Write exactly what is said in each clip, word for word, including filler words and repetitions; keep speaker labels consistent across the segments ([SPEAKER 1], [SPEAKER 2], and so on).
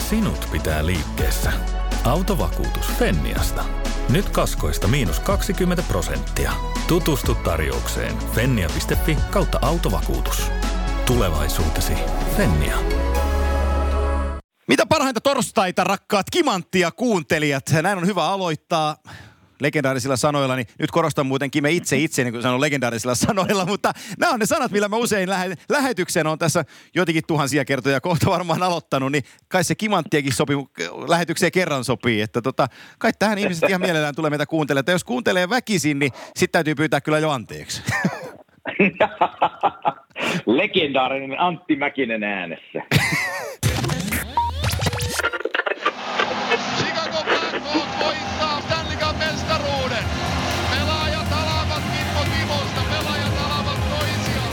[SPEAKER 1] sinut pitää liikkeessä. Autovakuutus Fenniasta. Nyt kaskoista miinus kaksikymmentä prosenttia. Tutustu tarjoukseen fennia piste fi kautta autovakuutus. Tulevaisuutesi Fennia.
[SPEAKER 2] Mitä parhainta torstaita, rakkaat kimanttia kuuntelijat. Näin on hyvä aloittaa legendaarisilla sanoilla. Niin nyt korostan muuten Kime itse itseäni, kun sanon legendaarisilla sanoilla. Mutta nämä on ne sanat, millä mä usein lähe- lähetyksen on tässä jotenkin tuhansia kertoja kohta varmaan aloittanut. Niin kai se kimanttiakin sopii, lähetykseen kerran sopii. Että tota, kai tähän ihmiset ihan mielellään tulee meitä kuuntelemaan. Että jos kuuntelee väkisin, niin sitten täytyy pyytää kyllä jo anteeksi.
[SPEAKER 3] Legendaarinen Antti Mäkinen äänessä.
[SPEAKER 4] Chicago Blackhawks voittaa Stanley Cup -mestaruuden. Pelaajat alavat Kimmo Timosta, pelaajat alavat toisiaan.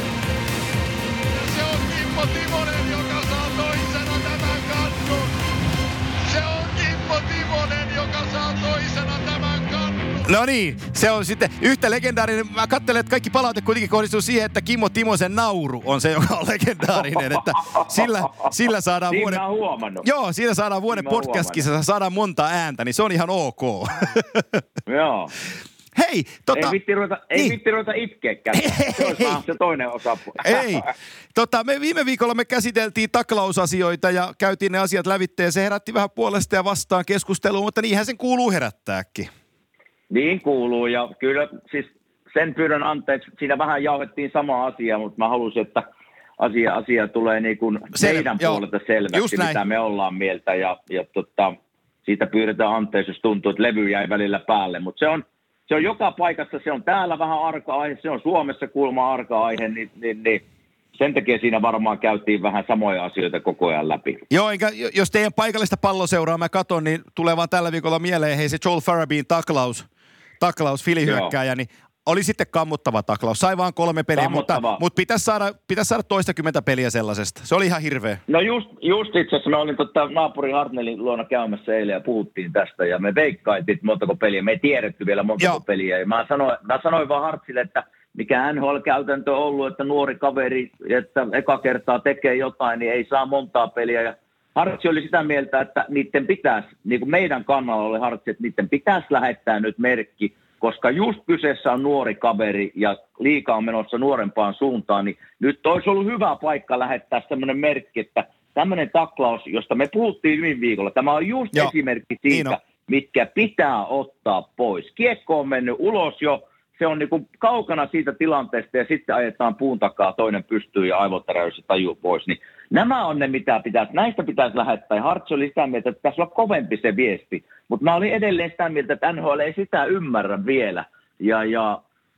[SPEAKER 4] Se on Kimmo Timonen, joka saa toisena tämän kannun. Se on Kimmo Timonen, joka saa toisena tämän kannun.
[SPEAKER 2] No niin, se on sitten yhtä legendaarinen. Mä katselen, että kaikki palaute kuitenkin kohdistuu siihen, että Kimmo Timosen nauru on se, joka on legendaarinen. Että sillä, sillä saadaan
[SPEAKER 3] Niin
[SPEAKER 2] vuoden...
[SPEAKER 3] mä oon huomannut.
[SPEAKER 2] Joo, siinä saadaan vuoden
[SPEAKER 3] Niin
[SPEAKER 2] podcast-kisassa, saadaan monta ääntä, niin se on ihan ok.
[SPEAKER 3] Joo.
[SPEAKER 2] Hei, tota...
[SPEAKER 3] Ei vitti ruveta, ei
[SPEAKER 2] niin.
[SPEAKER 3] vitti ruveta itkeäkään. Se on taas se toinen osapuoli.
[SPEAKER 2] Ei. Tota, me viime viikolla me käsiteltiin taklausasioita ja käytiin ne asiat lävitteen. Se herätti vähän puolesta ja vastaan keskustelua, mutta niinhän sen kuuluu herättääkin.
[SPEAKER 3] Niin kuuluu, ja kyllä siis sen pyydän anteeksi, siinä vähän jauhettiin sama asia, mutta mä halusin, että asia, asia tulee niin kuin
[SPEAKER 2] Sel-
[SPEAKER 3] meidän
[SPEAKER 2] joo.
[SPEAKER 3] puolelta selväksi, mitä me ollaan mieltä, ja, ja tota, siitä pyydetään anteeksi, jos tuntuu, että levy jäi välillä päälle, mutta se on, se on joka paikassa, se on täällä vähän arka aihe, se on Suomessa kuulemma arka aihe, niin, niin, niin sen takia siinä varmaan käytiin vähän samoja asioita koko ajan läpi.
[SPEAKER 2] Joo, enkä, jos teidän paikallista palloseuraa mä katon, niin tulee vaan tällä viikolla mieleen, hei se Joel Farabeen taklaus, taklaus filihyökkääjä, niin oli sitten kammuttava taklaus. Sai vaan kolme peliä, mutta, mutta pitäisi saada, pitäisi saada toistakymmentä peliä sellaisesta. Se oli ihan hirveä.
[SPEAKER 3] No just, just itse asiassa mä olin tota naapuri Hartnellin luona käymässä eilen ja puhuttiin tästä ja me veikkailtiin, että montako peliä. Me ei tiedetty vielä montako Joo. peliä. Ja mä sanoin, mä sanoin vaan Hartsille, että mikä N H L-käytäntö on ollut, että nuori kaveri, että eka kertaa tekee jotain, niin ei saa montaa peliä. Ja Hartsi oli sitä mieltä, että niiden pitäisi, niin kuin meidän kannalla oli Hartsi, että niiden pitäisi lähettää nyt merkki, koska just kyseessä on nuori kaveri ja liiga on menossa nuorempaan suuntaan, niin nyt olisi ollut hyvä paikka lähettää sellainen merkki, että tämmöinen taklaus, josta me puhuttiin viime viikolla, tämä on just Joo. esimerkki siitä, niin mitkä pitää ottaa pois. Kiekko on mennyt ulos jo, se on niin kuin kaukana siitä tilanteesta ja sitten ajetaan puun takaa, toinen pystyy ja aivotäräys ja tajuu pois. Niin nämä on ne, mitä pitäisi, näistä pitäisi lähettää. Ja Hartz oli sitä mieltä, että pitäisi olla kovempi se viesti. Mutta mä olin edelleen sitä mieltä, että N H L ei sitä ymmärrä vielä. Ja, ja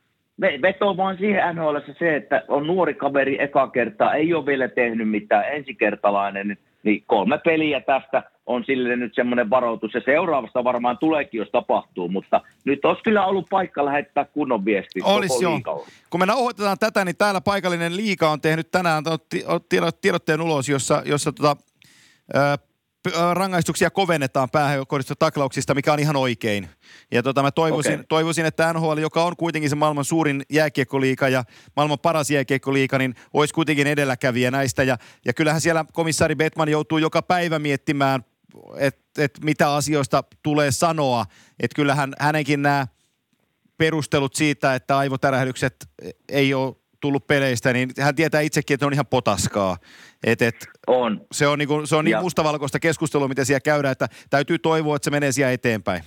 [SPEAKER 3] vetoo vaan siihen N H L:ssä se, että on nuori kaveri eka kertaa, ei ole vielä tehnyt mitään, ensikertalainen, niin kolme peliä tästä on sille nyt semmoinen varoitus. Ja seuraavasta varmaan tuleekin, jos tapahtuu, mutta nyt olisi kyllä ollut paikka lähettää kunnon viesti.
[SPEAKER 2] Olisi joo. Kun me nauhoitetaan tätä, niin täällä paikallinen liiga on tehnyt tänään tiedotteen ulos, jossa, jossa tota, ää, rangaistuksia kovennetaan päähän kohdistuvista taklauksista, mikä on ihan oikein. Ja tota, mä toivoisin, okay. toivoisin, että N H L, joka on kuitenkin se maailman suurin jääkiekkoliiga ja maailman paras jääkiekkoliiga, niin olisi kuitenkin edelläkävijä näistä. Ja, ja kyllähän siellä komissaari Bettman joutuu joka päivä miettimään, että et mitä asioista tulee sanoa. Että kyllähän hänenkin nämä perustelut siitä, että aivotärähdykset ei ole tullut peleistä, niin hän tietää itsekin, että on ihan potaskaa. Et, et,
[SPEAKER 3] on.
[SPEAKER 2] Se on, niinku, se on niin mustavalkoista keskustelua, mitä siellä käydään, että täytyy toivoa, että se menee siellä eteenpäin.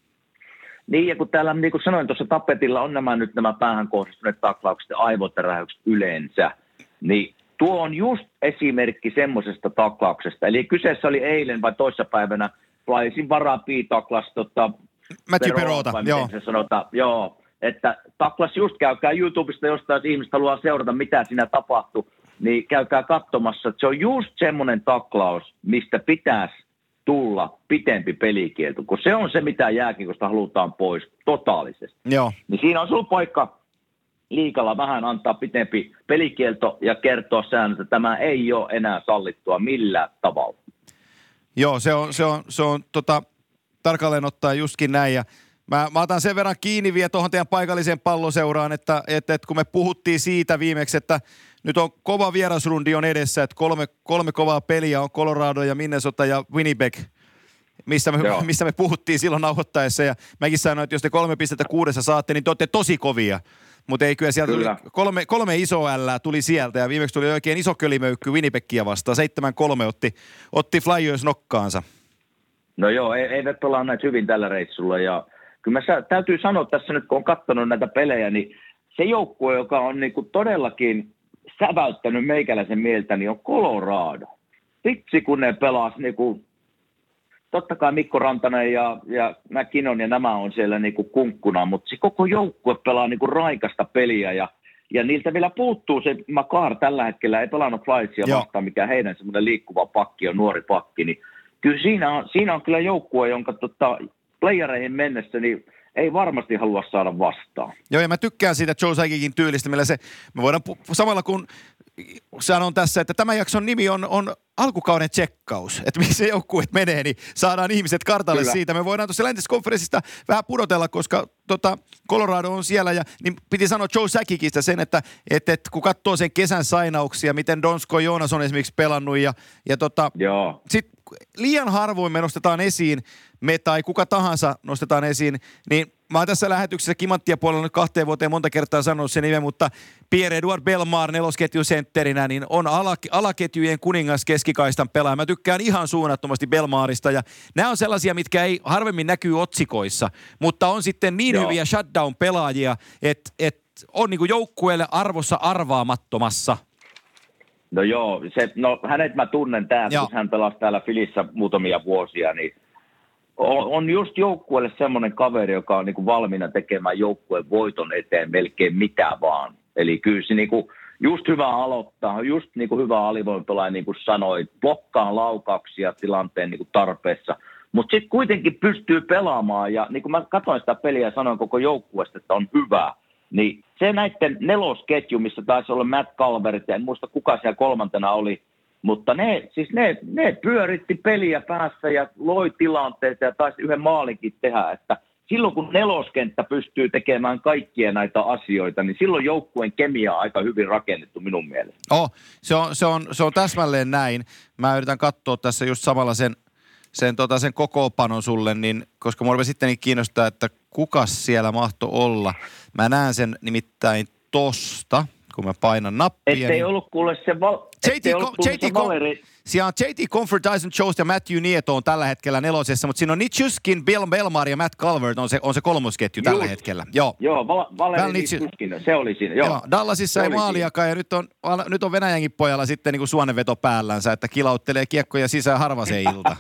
[SPEAKER 3] Niin, ja kun täällä, niin kuin sanoin, tuossa tapetilla on nämä nyt nämä päähän kohdistuneet taklaukset ja aivotärähdykset yleensä, niin tuo on just esimerkki semmoisesta taklauksesta. Eli kyseessä oli eilen vai toissapäivänä, Plaisin varapii taklas tota,
[SPEAKER 2] Matthew Perota, joo.
[SPEAKER 3] Se sanotaan, joo. Että taklas just käykää YouTubesta jostain, jos ihmiset haluaa seurata, mitä siinä tapahtui, niin käykää katsomassa, että se on just semmoinen taklaus, mistä pitäisi tulla pitempi pelikielto, kun se on se, mitä jääkiekosta halutaan pois totaalisesti.
[SPEAKER 2] Joo.
[SPEAKER 3] Niin siinä on ollut paikka liigalla vähän antaa pitempi pelikielto ja kertoa säännöt, että tämä ei ole enää sallittua millään tavalla.
[SPEAKER 2] Joo, se on, se on, se on tota, tarkalleen ottaen justkin näin ja Mä, mä otan sen verran kiinni vielä tuohon teidän paikalliseen palloseuraan, että, että, että kun me puhuttiin siitä viimeksi, että nyt on kova vierasrundi on edessä, että kolme, kolme kovaa peliä on Colorado ja Minnesota ja Winnipeg, missä me, missä me puhuttiin silloin nauhoittaessa. Ja mäkin sanoin, että jos te kolme pistettä kuudessa saatte, niin te olette tosi kovia. Mutta ei kyllä sieltä kyllä. Tuli kolme, kolme iso ällää tuli sieltä ja viimeksi tuli oikein iso kölimöykky Winnipegia vastaan. seitsemän kolme otti, otti Flyers nokkaansa.
[SPEAKER 3] No joo, eivät pelaa näitä hyvin tällä reissulla ja kyllä mä täytyy sanoa tässä nyt, kun on katsonut näitä pelejä, niin se joukkue, joka on niinku todellakin säväyttänyt meikäläisen mieltä, niin on Colorado. Vitsi, kun ne pelas niinku, totta kai Mikko Rantanen ja, ja McKinnon ja nämä on siellä niinku kunkkuna, mutta se koko joukkue pelaa niinku raikasta peliä ja, ja niiltä vielä puuttuu se Makar tällä hetkellä, ei pelannut Flyersia vastaan, mikä heidän semmoinen liikkuva pakki on, nuori pakki, niin kyllä siinä on, siinä on kyllä joukkue, jonka tota, playereihin mennessä niin ei varmasti halua saada vastaan.
[SPEAKER 2] Joo, ja mä tykkään siitä Joe Sakicin tyylistä, millä se, me voidaan pu- samalla kun sanon tässä, että tämän jakson nimi on, on alkukauden tsekkaus, että missä joukkueet menee, niin saadaan ihmiset kartalle Kyllä. siitä. Me voidaan tuossa läntiskonferenssista vähän pudotella, koska tota, Colorado on siellä, ja niin piti sanoa Joe Sakicista sen, että et, et, kun katsoo sen kesän sainauksia, miten Donsko Joonas on esimerkiksi pelannut, ja, ja tota, sitten liian harvoin me nostetaan esiin, me tai kuka tahansa nostetaan esiin, niin mä oon tässä lähetyksessä Kimanttia puolella nyt kahteen vuoteen monta kertaa sanonut sen nimen, mutta Pierre-Edouard Bellemare nelosketjun sentterinä, niin on ala, alaketjujen kuningas keskikaistan pelaaja. Mä tykkään ihan suunnattomasti Bellemaresta ja nämä on sellaisia, mitkä ei harvemmin näkyy otsikoissa, mutta on sitten niin Joo. hyviä shutdown-pelaajia, että et on niinku joukkueelle arvossa arvaamattomassa.
[SPEAKER 3] No joo, se, no hänet mä tunnen täältä, Joo. kun hän pelasi täällä Filissä muutamia vuosia, niin on, on just joukkueelle semmoinen kaveri, joka on niinku valmiina tekemään joukkueen voiton eteen melkein mitä vaan. Eli kyllä se niinku just hyvä aloittaa, just niinku hyvä alivoimapelaaja, niin kuin sanoit, blokkaa laukauksia tilanteen niinku tarpeessa, mutta sitten kuitenkin pystyy pelaamaan ja niin kuin mä katsoin sitä peliä ja sanoin koko joukkueesta, että on hyvä. Niin se näiden nelosketju, missä taisi olla Matt Calvert, ja en muista kuka siellä kolmantena oli, mutta ne, siis ne, ne pyöritti peliä päässä ja loi tilanteita ja taisi yhden maalinkin tehdä, että silloin kun neloskenttä pystyy tekemään kaikkia näitä asioita, niin silloin joukkueen kemia on aika hyvin rakennettu minun mielestä.
[SPEAKER 2] Oh, se on, se on, se on täsmälleen näin. Mä yritän katsoa tässä just samalla sen, sen, tota, sen kokoonpanon sulle, niin, koska mua sitten kiinnostaa, että kuka siellä mahtoi olla. Mä näen sen nimittäin tosta, kun mä painan nappia.
[SPEAKER 3] Ettei niin ollut kuule se, val...
[SPEAKER 2] J T Valeri. Siellä on J T Comfort, Dyson Jones ja Matthew Nieto on tällä hetkellä nelosessa, mutta siinä on Nichushkin, Bill Bellemare ja Matt Calvert on se, on se kolmosketju tällä
[SPEAKER 3] Just.
[SPEAKER 2] hetkellä. Joo,
[SPEAKER 3] Joo Val- Valeri Nichushkin, se oli siinä. Joo. Joo,
[SPEAKER 2] Dallasissa se ei maaliakaan ja nyt on, nyt on Venäjänkin pojalla sitten niin kuin suonenveto päällänsä, että kilauttelee kiekkoja sisään harva se ilta.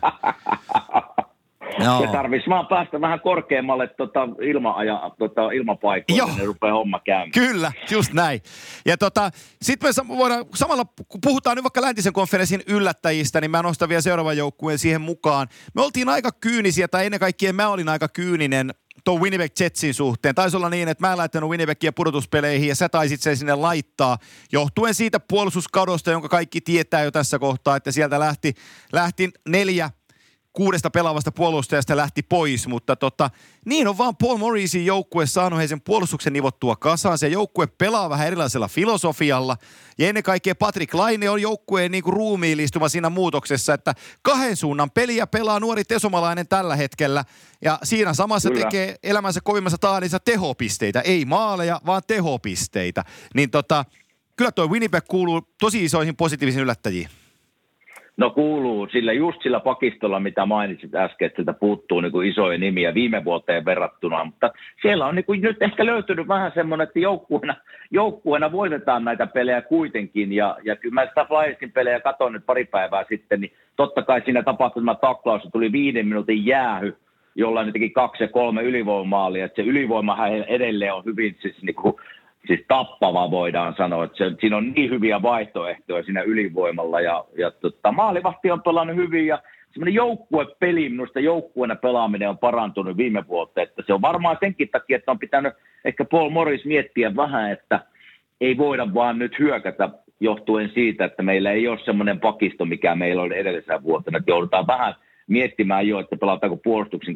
[SPEAKER 3] No. Se tarvitsisi vaan päästä vähän korkeammalle tota, ilma-aja, tota, ilmapaikoille, niin ne rupeaa homma käymään.
[SPEAKER 2] Kyllä, just näin. Ja tota, sitten me voidaan, samalla kun puhutaan nyt vaikka läntisen konferenssin yllättäjistä, niin mä nostan vielä seuraavan joukkueen siihen mukaan. Me oltiin aika kyynisiä, tai ennen kaikkea mä olin aika kyyninen tuon Winnipeg Jetsin suhteen. Taisi olla niin, että mä en laittanut Winnipegia pudotuspeleihin ja sä taisit sen sinne laittaa, johtuen siitä puolustuskadosta, jonka kaikki tietää jo tässä kohtaa, että sieltä lähti, lähti neljä kuudesta pelaavasta puolustajasta lähti pois, mutta tota, niin on vaan Paul Morrisin joukkue saanut heidän puolustuksen nivottua kasaan. Se joukkue pelaa vähän erilaisella filosofialla ja ennen kaikkea Patrick Laine on joukkueen niinku ruumiillistuma siinä muutoksessa, että kahden suunnan peliä pelaa nuori tesomalainen tällä hetkellä ja siinä samassa Kyllä. tekee elämänsä kovimmassa tahdissa tehopisteitä, ei maaleja, vaan tehopisteitä. Niin tota, kyllä toi Winnipeg kuuluu tosi isoihin positiivisiin yllättäjiin.
[SPEAKER 3] No kuuluu, sillä just sillä pakistolla, mitä mainitsit äsken, että sieltä puuttuu niin kuin isoja nimiä viime vuoteen verrattuna, mutta siellä on niin kuin nyt ehkä löytynyt vähän semmoinen, että joukkueena, joukkueena voitetaan näitä pelejä kuitenkin, ja, ja kyllä mä sitä Flyersin pelejä katsoin nyt pari päivää sitten, niin totta kai siinä tapahtui tämä taklaus, tuli viiden minuutin jäähy, jolla ne teki kaksi ja kolme ylivoimaalia, että se ylivoimahan edelleen on hyvin siis niin kuin Siis tappava voidaan sanoa, että se, siinä on niin hyviä vaihtoehtoja siinä ylivoimalla ja, ja tota, maalivahti on pelannut hyvin ja semmoinen joukkuepeli, minusta joukkueena pelaaminen on parantunut viime vuotta, että se on varmaan senkin takia, että on pitänyt ehkä Paul Morris miettiä vähän, että ei voida vaan nyt hyökätä johtuen siitä, että meillä ei ole semmoinen pakisto, mikä meillä oli edellisenä vuotena, että joudutaan vähän miettimään jo, että pelataanko puolustuksenkin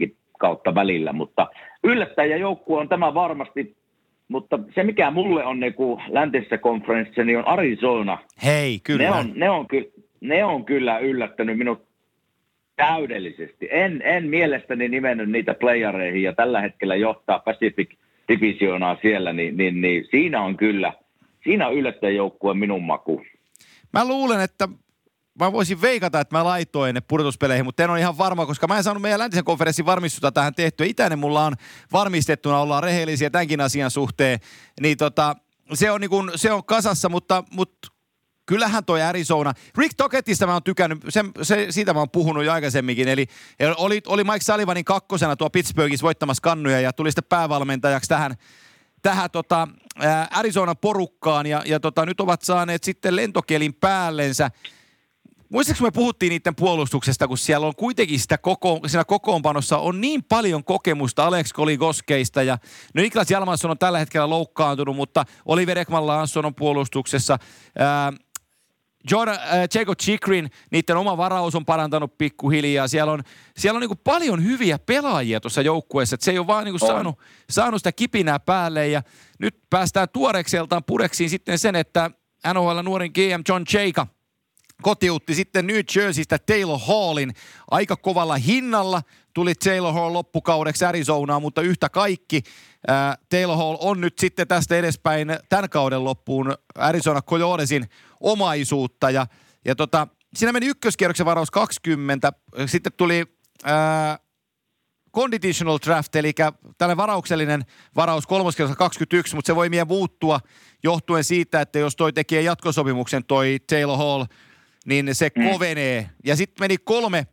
[SPEAKER 3] kautta välillä, mutta yllättäjäjoukkue on tämä varmasti, mutta se mikä mulle on niin kuin läntisessä konferenssissa, niin on Arizona.
[SPEAKER 2] Hei, kyllä.
[SPEAKER 3] Ne on, ne on, ky, ne on kyllä yllättänyt minut täydellisesti. En, en mielestäni nimennyt niitä playereihin ja tällä hetkellä johtaa Pacific Divisionaa siellä, niin, niin, niin siinä on kyllä, siinä on yllättäjäjoukkue minun maku.
[SPEAKER 2] Mä luulen, että mä voisin veikata, että mä laitoin ne pudotuspeleihin, mutta en ole ihan varma, koska mä en saanut meidän läntisen konferenssin varmistusta tähän tehtyä. Itäinen mulla on varmistettuna, ollaan rehellisiä tämänkin asian suhteen. Niin tota, se on, niin kun, se on kasassa, mutta, mutta kyllähän toi Arizona. Rick Tockettista mä oon tykännyt, se, se, siitä mä oon puhunut jo aikaisemminkin. Eli oli, oli Mike Sullivanin kakkosena tuo Pittsburghissa voittamassa kannuja ja tuli sitten päävalmentajaksi tähän, tähän tota, Arizonan porukkaan. Ja, ja tota, nyt ovat saaneet sitten lentokelin päällensä. Muistatko me puhuttiin niiden puolustuksesta, kun siellä on kuitenkin sitä koko, siinä kokoonpanossa on niin paljon kokemusta Alex Goligoskeista ja no Niklas Hjalmarsson on tällä hetkellä loukkaantunut, mutta Oliver Ekman-Larsson on puolustuksessa. Ää, Jordan, ää, Jacob Chikrin, niiden oma varaus on parantanut pikkuhiljaa. Siellä on, siellä on niin kuin paljon hyviä pelaajia tuossa joukkueessa, että se ei ole vaan niin kuin saanut, saanut sitä kipinää päälle ja nyt päästään tuorekseltaan pureksiin sitten sen, että N H L nuorin G M John Chayka kotiutti sitten New Jerseystä Taylor Hallin aika kovalla hinnalla. Tuli Taylor Hall loppukaudeksi Arizonaan, mutta yhtä kaikki ää, Taylor Hall on nyt sitten tästä edespäin tämän kauden loppuun Arizona Coyotesin omaisuutta. Ja, ja tota, siinä meni ykköskierroksen varaus kaksikymmentä, sitten tuli ää, conditional draft, eli tällainen varauksellinen varaus kolmoskierroksessa kaksikymmentäyksi, mutta se voi vielä muuttua johtuen siitä, että jos toi tekee jatkosopimuksen toi Taylor Hall, niin se mm. kovenee. Ja sitten meni kolme,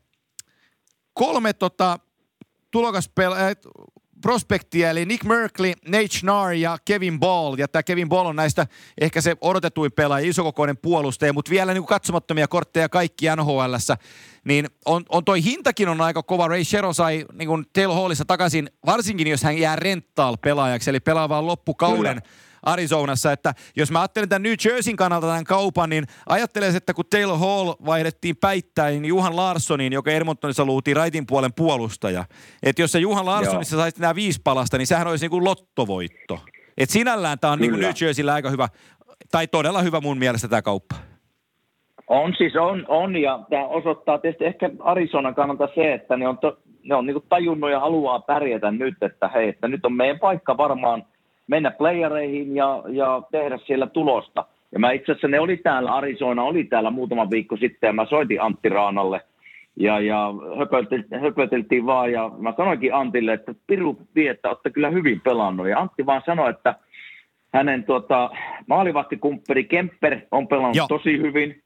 [SPEAKER 2] kolme tota, tulokaspel- äh, prospektia, eli Nick Merkley, Nate Schnarr ja Kevin Ball. Ja tämä Kevin Ball on näistä ehkä se odotetuin pelaaja, isokokoinen puolustaja, mutta vielä niin kuin katsomattomia kortteja kaikki N H L:ssä. Niin on, on toi hintakin on aika kova. Ray Shero sai niin kuin Taylor Hallissa takaisin, varsinkin jos hän jää rental-pelaajaksi, eli pelaa vaan loppukauden. Kyllä. Arizonassa, että jos mä ajattelen tämän New Jerseyn kannalta tämän kaupan, niin ajattelen, että kun Taylor Hall vaihdettiin päittäin Juhan Larssoniin, joka Edmontonissa luultiin raitin puolen puolustaja. Että jos se Juhan Larssonissa saisi nämä viisi palasta, niin sehän olisi niin kuin lottovoitto. Että sinällään tämä on niin kuin New Jerseyllä aika hyvä, tai todella hyvä mun mielestä tämä kauppa.
[SPEAKER 3] On siis, on, on ja tämä osoittaa tietysti ehkä Arizonan kannalta se, että ne on, to, ne on niin kuin tajunnut ja haluaa pärjätä nyt, että hei, että nyt on meidän paikka varmaan mennä playereihin ja, ja tehdä siellä tulosta. Ja mä itse asiassa ne oli täällä, Arizona oli täällä muutama viikko sitten ja mä soitin Antti Raanalle ja, ja höpöteltiin, höpöteltiin vaan ja mä sanoinkin Antille, että piru vie, että olette kyllä hyvin pelannut. Ja Antti vaan sanoi, että hänen tuota, maalivahtikumpperi Kemper on pelannut Joo. tosi hyvin.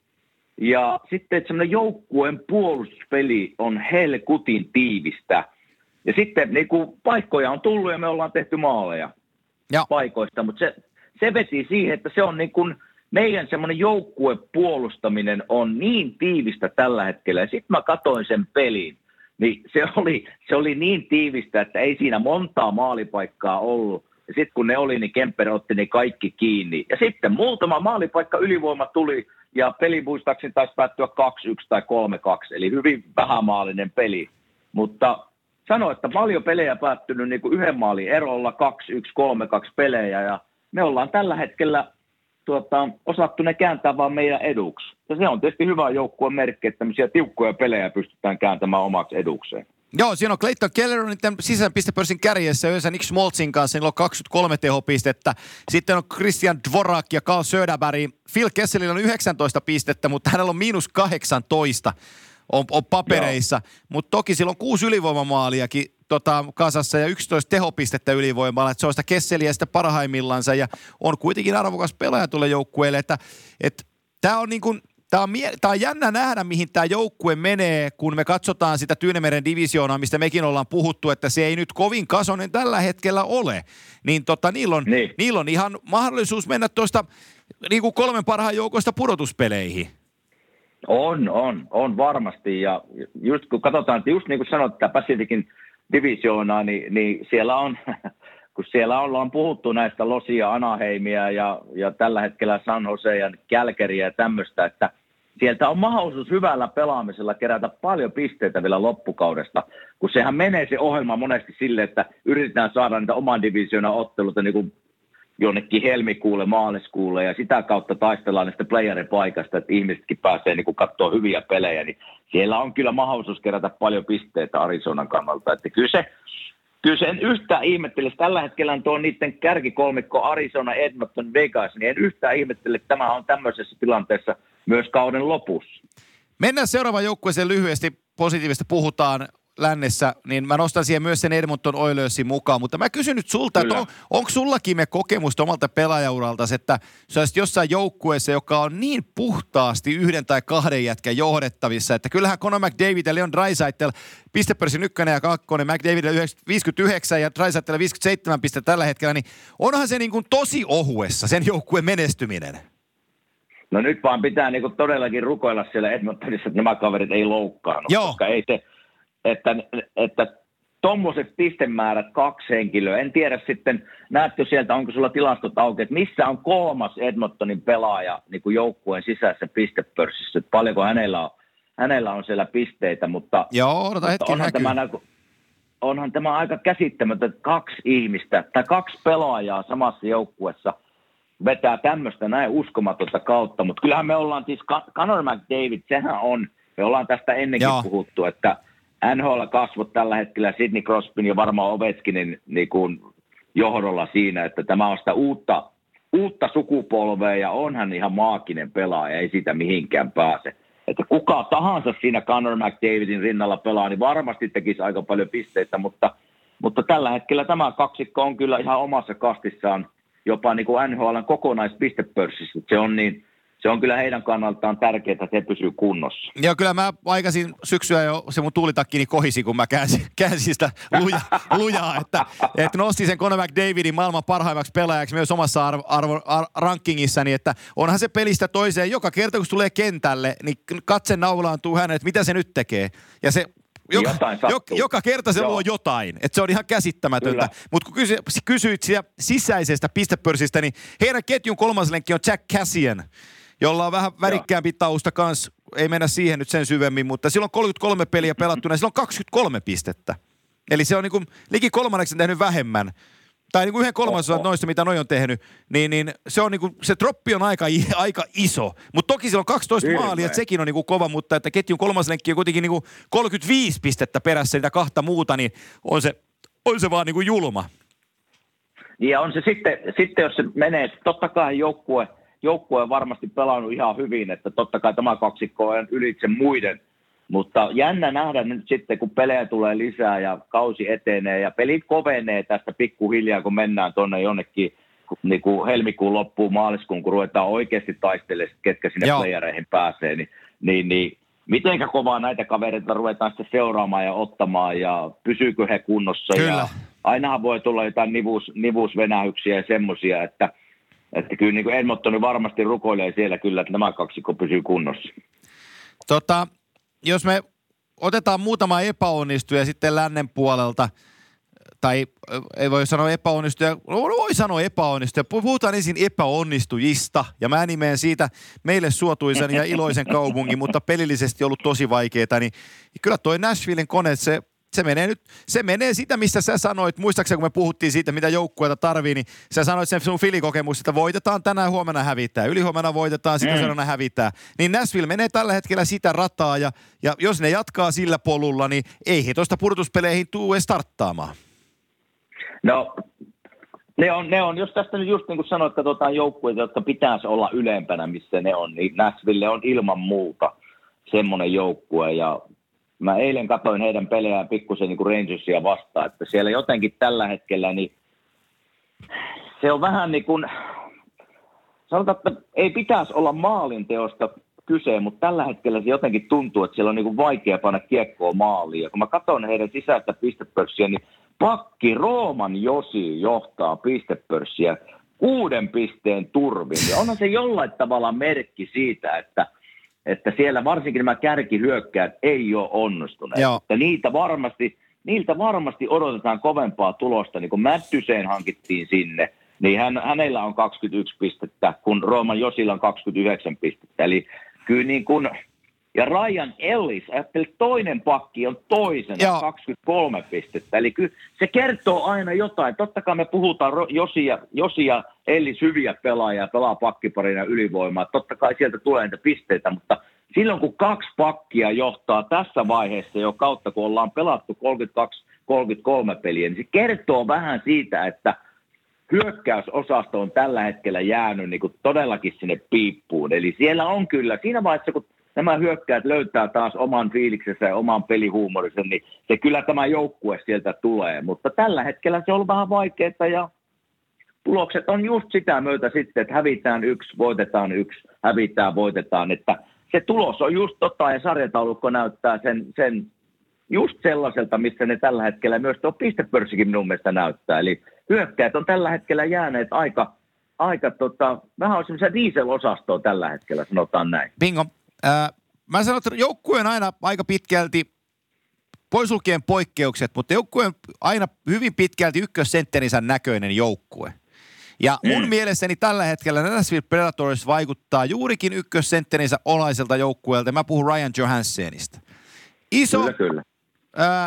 [SPEAKER 3] Ja sitten, että semmoinen joukkueen puolustuspeli on helkutin tiivistä. Ja sitten niin kuin paikkoja on tullut ja me ollaan tehty maaleja. Ja. paikoista, mutta se, se veti siihen, että se on niin kuin meidän semmoinen joukkuepuolustaminen on niin tiivistä tällä hetkellä. Ja sitten mä katsoin sen pelin, niin se oli, se oli niin tiivistä, että ei siinä montaa maalipaikkaa ollut. Ja sitten kun ne oli, niin Kemper otti ne kaikki kiinni. Ja sitten muutama maalipaikka ylivoima tuli ja peli muistaakseni taisi päättyä kaksi yksi tai kolme kaksi, eli hyvin vähämaalinen peli, mutta sano, että paljon pelejä päättynyt niin kuin yhden maalin erolla, kaksi yksi, kolme kaksi pelejä, ja me ollaan tällä hetkellä tuota, osattu ne kääntää vaan meidän eduksi. Ja se on tietysti hyvä joukkueen merkki, että tämmöisiä tiukkoja pelejä pystytään kääntämään omaksi edukseen. Joo, siinä on Clayton Keller on niiden sisäpistepörssin kärjessä yhdessä Nick Schmaltzin kanssa, niillä on kaksikymmentäkolme tehopistettä. Sitten on Christian Dvorak ja Carl Söderberg. Phil Kesselillä on yhdeksäntoista pistettä, mutta hänellä on miinus kahdeksantoista. On, on papereissa, mutta toki sillä on kuusi ylivoimamaaliakin tota, kasassa ja yksitoista tehopistettä ylivoimalla, että se on sitä Kesseliä sitä parhaimmillansa ja on kuitenkin arvokas pelaaja tuolle joukkueelle, että et, tämä on, niinku, on, on jännä nähdä, mihin tämä joukkue menee, kun me katsotaan sitä Tyynemeren divisioonaa, mistä mekin ollaan puhuttu, että se ei nyt kovin kasoinen tällä hetkellä ole, niin, tota, niillä, on, niin. niillä on ihan mahdollisuus mennä tuosta niinku kolmen parhaan joukosta pudotuspeleihin. On, on, on varmasti ja just kun katsotaan, että just niin kuin sanoit, että Pacificin divisioonaa, niin, niin siellä on, kun siellä ollaan puhuttu näistä Losia, Anaheimia ja, ja tällä hetkellä San Jose ja Calgaryä ja tämmöistä, että sieltä on mahdollisuus hyvällä pelaamisella kerätä paljon pisteitä vielä loppukaudesta, kun sehän menee se ohjelma monesti sille, että yritetään saada niitä oman divisioonan otteluita niin kuin jonnekin helmikuulle, maaliskuulle ja sitä kautta taistellaan niistä playerin paikasta, että ihmisetkin pääsee niin katsoa hyviä pelejä, niin siellä on kyllä mahdollisuus kerätä paljon pisteitä Arizonan kannalta, että kyllä se, kyllä se en yhtään ihmettele, tällä hetkellä tuo niiden kärkikolmikko Arizona, Edmonton, Vegas, niin en yhtään ihmettele, että tämä on tämmöisessä tilanteessa myös kauden lopussa.
[SPEAKER 2] Mennään seuraavaan joukkueeseen lyhyesti, positiivista puhutaan lännessä, niin mä nostan siihen myös sen Edmonton Oilersin mukaan, mutta mä kysyn nyt sulta, Kyllä. että on, onko sullakin me kokemusta omalta pelaajauraltasi, että sä olisit jossain joukkueessa, joka on niin puhtaasti yhden tai kahden jätkän johdettavissa, että kyllähän Conor McDavid ja Leon Draisaitl, pistepörssin ykkönen ja kakkonen, McDavid viisikymmentäyhdeksän ja Draisaitl viisikymmentäseitsemän pistettä tällä hetkellä, niin onhan se niin kuin tosi ohuessa sen joukkueen menestyminen.
[SPEAKER 3] No nyt vaan pitää niin kuin todellakin rukoilla siellä Edmontonissa, että nämä kaverit ei loukkaannu,
[SPEAKER 2] Joo.
[SPEAKER 3] koska ei se että, että tuommoiset pistemäärät kaksi henkilöä, en tiedä sitten, näetkö sieltä, onko sulla tilastot auki, että missä on kolmas Edmontonin pelaaja niin kuin joukkueen sisäisessä pistepörssissä, että paljonko hänellä on, hänellä on siellä pisteitä, mutta,
[SPEAKER 2] Joo, odota hetki,
[SPEAKER 3] mutta onhan, tämä, onhan tämä aika käsittämätöntä, että kaksi ihmistä tai kaksi pelaajaa samassa joukkueessa vetää tämmöistä näin uskomatonta kautta, mutta kyllähän me ollaan siis, Conor McDavid, sehän on, me ollaan tästä ennenkin Joo. puhuttu, että N H L-kasvot tällä hetkellä Sidney Crosbyn ja varmaan Ovechkinin niin kuin johdolla siinä, että tämä on sitä uutta, uutta sukupolvea ja onhan ihan maaginen pelaaja, ei siitä mihinkään pääse. Että kuka tahansa siinä Conor McDavidin rinnalla pelaa, niin varmasti tekisi aika paljon pisteitä, mutta, mutta tällä hetkellä tämä kaksikko on kyllä ihan omassa kastissaan jopa niin kuin N H L:n kokonaispistepörssissä. Se on niin... Se on kyllä heidän kannaltaan tärkeää, että he pysyy kunnossa.
[SPEAKER 2] Joo, kyllä mä aikaisin syksyä jo se mun tuulitakkini kohisi, kun mä käänsin, käänsin sitä luja, lujaa, että, että nosti sen Conor McDavidin maailman parhaimmaksi pelaajaksi myös omassa arvo, arvo, ar, rankingissani, että onhan se pelistä toiseen. Joka kerta, kun se tulee kentälle, niin katse naulaantuu hänen, että mitä se nyt tekee. Ja se joka, joka, joka kerta se Joo. luo jotain, että se on ihan käsittämätöntä. Mutta kun kysy, kysyit siitä sisäisestä pistepörssistä, niin heidän ketjun kolmas lenkki on Jack Cassian, jolla on vähän värikkäämpi tausta kanssa, ei mennä siihen nyt sen syvemmin, mutta silloin kolmekymmentäkolme peliä pelattuna ja silloin kaksikymmentäkolme pistettä. Eli se on niin kuin liki kolmanneksen tehnyt vähemmän, tai niin kuin yhden kolmasosan noista, mitä noi on tehnyt, niin, niin se on niin kuin, se droppi on aika, aika iso. Mutta toki siellä on kaksitoista Hirveä. maalia, että sekin on niin kuin kova, mutta että ketjun kolmas lenkki on kuitenkin niin kuin kolmekymmentäviisi pistettä perässä niitä kahta muuta, niin on se, on se vaan niin kuin julma.
[SPEAKER 3] Ja on se sitten, sitten jos se menee, totta kai joukkue, Joukkue on varmasti pelannut ihan hyvin, että totta kai tämä kaksikko on ylitse muiden, mutta jännä nähdä nyt sitten, kun pelejä tulee lisää ja kausi etenee ja pelit kovenee tästä pikkuhiljaa, kun mennään tuonne jonnekin niin kuin helmikuun loppuun, maaliskuun, kun ruvetaan oikeasti taistelemaan, ketkä sinne Joo. playereihin pääsee, niin, niin, niin mitenkä kovaa näitä kavereita ruvetaan sitten seuraamaan ja ottamaan ja pysyykö he kunnossa.
[SPEAKER 2] Kyllä.
[SPEAKER 3] Ja ainahan voi tulla jotain nivus, nivusvenähyksiä ja semmoisia, että Että kyllä niin kuin Edmonton varmasti rukoilee siellä kyllä, että nämä kaksikko pysyy kunnossa.
[SPEAKER 2] Tota, jos me otetaan muutama epäonnistuja sitten lännen puolelta, tai ei voi sanoa epäonnistuja, voi sanoa epäonnistuja. Puhutaan ensin epäonnistujista, ja mä nimeen siitä meille suotuisan ja iloisen kaupungin, mutta pelillisesti ollut tosi vaikeeta, niin kyllä toi Nashvillen kone, se Se menee nyt, se menee sitä, mistä sä sanoit, muistaakseni kun me puhuttiin siitä, mitä joukkueita tarvii, niin sä sanoit sen sun filikokemus, että voitetaan tänään, huomenna hävitään, ylihuomenna voitetaan, sitä mm. seuraavana hävitään. Niin Nashville menee tällä hetkellä sitä rataa, ja, ja jos ne jatkaa sillä polulla, niin ei he tuosta pudotuspeleihin tule starttaamaan.
[SPEAKER 3] No, ne on, ne on, jos tästä nyt just niin kuin sanoit, että katsotaan joukkueita, jotka pitäisi olla ylempänä, missä ne on, niin Nashville on ilman muuta semmoinen joukkue, ja mä eilen katsoin heidän pelejään pikkusen niin kuin Rangersia vastaan, että siellä jotenkin tällä hetkellä, niin se on vähän niin kuin, sanotaan, että ei pitäisi olla maalinteosta kyse, mutta tällä hetkellä se jotenkin tuntuu, että siellä on niin kuin vaikea panna kiekkoa maaliin. Ja kun mä katson heidän sisäistä pistepörssiä, niin pakki Rooman Josi johtaa pistepörssiä kuuden pisteen turvin. Ja onhan se jollain tavalla merkki siitä, että että siellä varsinkin nämä kärkihyökkäät ei ole onnistuneet. Että niitä varmasti, niiltä varmasti odotetaan kovempaa tulosta, niin kun Mättyseen hankittiin sinne, niin hän, hänellä on kaksikymmentäyksi pistettä, kun Rooman Josilla on kaksikymmentäyhdeksän pistettä. Eli kyllä niin kuin, ja Ryan Ellis, ajattelin, toinen pakki on toisena Joo. kaksikymmentäkolme pistettä. Eli kyllä se kertoo aina jotain. Totta kai me puhutaan Josi ja, Josi ja Ellis hyviä pelaajia, pelaa pakkiparina ylivoimaa. Totta kai sieltä tulee niitä pisteitä, mutta silloin kun kaksi pakkia johtaa tässä vaiheessa jo kautta, kun ollaan pelattu kolmekymmentäkaksi kolmekymmentäkolme peliä, niin se kertoo vähän siitä, että hyökkäysosasto on tällä hetkellä jäänyt niin kuin todellakin sinne piippuun. Eli siellä on kyllä, siinä vaiheessa kun nämä hyökkäät löytää taas oman fiiliksensä ja oman pelihuumorisen, niin se kyllä tämä joukkue sieltä tulee. Mutta tällä hetkellä se on vähän vaikeaa ja tulokset on just sitä myötä sitten, että hävitään yksi, voitetaan yksi, hävitään, voitetaan. Että se tulos on just tota ja sarjataulukko näyttää sen, sen just sellaiselta, missä ne tällä hetkellä myös tuo pistepörssikin minun mielestä näyttää. Eli hyökkäät on tällä hetkellä jääneet aika, aika tota, vähän on semmoisia diesel-osastoa tällä hetkellä, sanotaan näin.
[SPEAKER 2] Bingo. Äh, mä sanon, että joukkue on aina aika pitkälti, poisulkien poikkeukset, mutta joukkue on aina hyvin pitkälti ykkössentterinsä näköinen joukkue. Ja mun mm. mielestäni tällä hetkellä Nashville Predators vaikuttaa juurikin ykkössentterinsä olaiselta joukkueelta. Mä puhun Ryan Johansenista. Iso,
[SPEAKER 3] kyllä, kyllä.
[SPEAKER 2] Ää,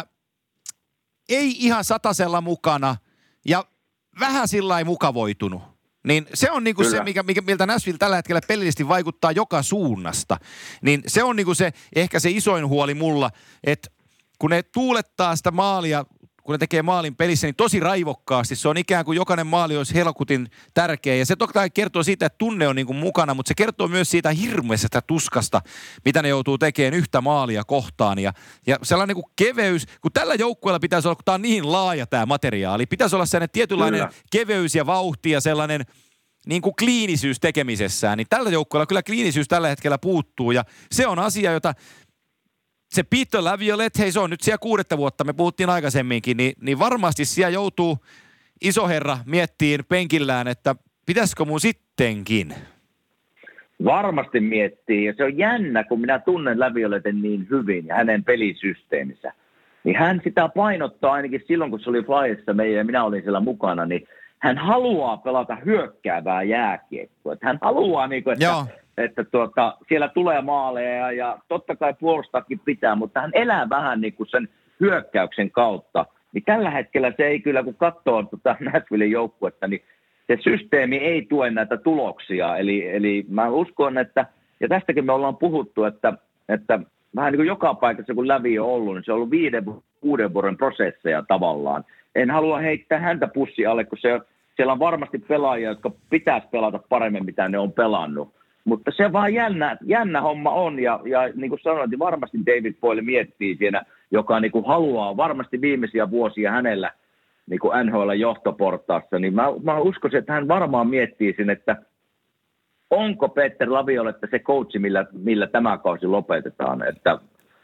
[SPEAKER 2] ei ihan satasella mukana ja vähän sillai mukavoitunut. Niin se on niinku se, mikä, mikä, miltä Nashville tällä hetkellä pelillisesti vaikuttaa joka suunnasta. Niin se on niinku se, ehkä se isoin huoli mulla, että kun ne tuulettaa sitä maalia, kun ne tekee maalin pelissä, niin tosi raivokkaasti. Se on ikään kuin jokainen maali olisi helkutin tärkeä. Ja se toki kertoo siitä, että tunne on niin kuin mukana, mutta se kertoo myös siitä hirveästä tuskasta, mitä ne joutuu tekemään yhtä maalia kohtaan. Ja, ja sellainen niin kuin keveys, kun tällä joukkueella pitäisi olla, kun tämä on niin laaja tämä materiaali, pitäisi olla sellainen tietynlainen kyllä. keveys ja vauhti ja sellainen niin kuin kliinisyys tekemisessään. Niin tällä joukkueella kyllä kliinisyys tällä hetkellä puuttuu ja se on asia, jota se Peter Laviolette, hei se on nyt siellä kuudetta vuotta, me puhuttiin aikaisemminkin, niin, niin varmasti siellä joutuu iso herra miettiin penkillään, että pitäisikö mun sittenkin?
[SPEAKER 3] Varmasti miettii, ja se on jännä, kun minä tunnen Lavioletten niin hyvin ja hänen pelisysteeminsä. Niin hän sitä painottaa ainakin silloin, kun se oli Flyerissa meidän ja minä olin siellä mukana, niin hän haluaa pelata hyökkäävää jääkiekkoa. Että hän haluaa, niin kuin, että... Joo. Että tuota, siellä tulee maaleja ja totta kai puolustaakin pitää, mutta hän elää vähän niin kuin sen hyökkäyksen kautta. Niin tällä hetkellä se ei kyllä, kun katsoo tuota Nashvillen joukkuetta, niin se systeemi ei tue näitä tuloksia. Eli, eli mä uskon, että, ja tästäkin me ollaan puhuttu, että, että vähän niin kuin joka paikassa kun läpi on ollut, niin se on ollut viiden, kuuden vuoden prosesseja tavallaan. En halua heittää häntä pussi alle, kun se, siellä on varmasti pelaajia, jotka pitäisi pelata paremmin, mitä ne on pelannut. Mutta se vaan jännä, jännä homma on, ja, ja niin kuin sanoin, niin varmasti David Boyle miettii siinä, joka niin kuin haluaa varmasti viimeisiä vuosia hänellä niin kuin N H L-johtoportaassa, niin mä, mä uskoisin, että hän varmaan miettii sen, että onko Peter Laviolette se coachi, millä, millä tämä kausi lopetetaan. Että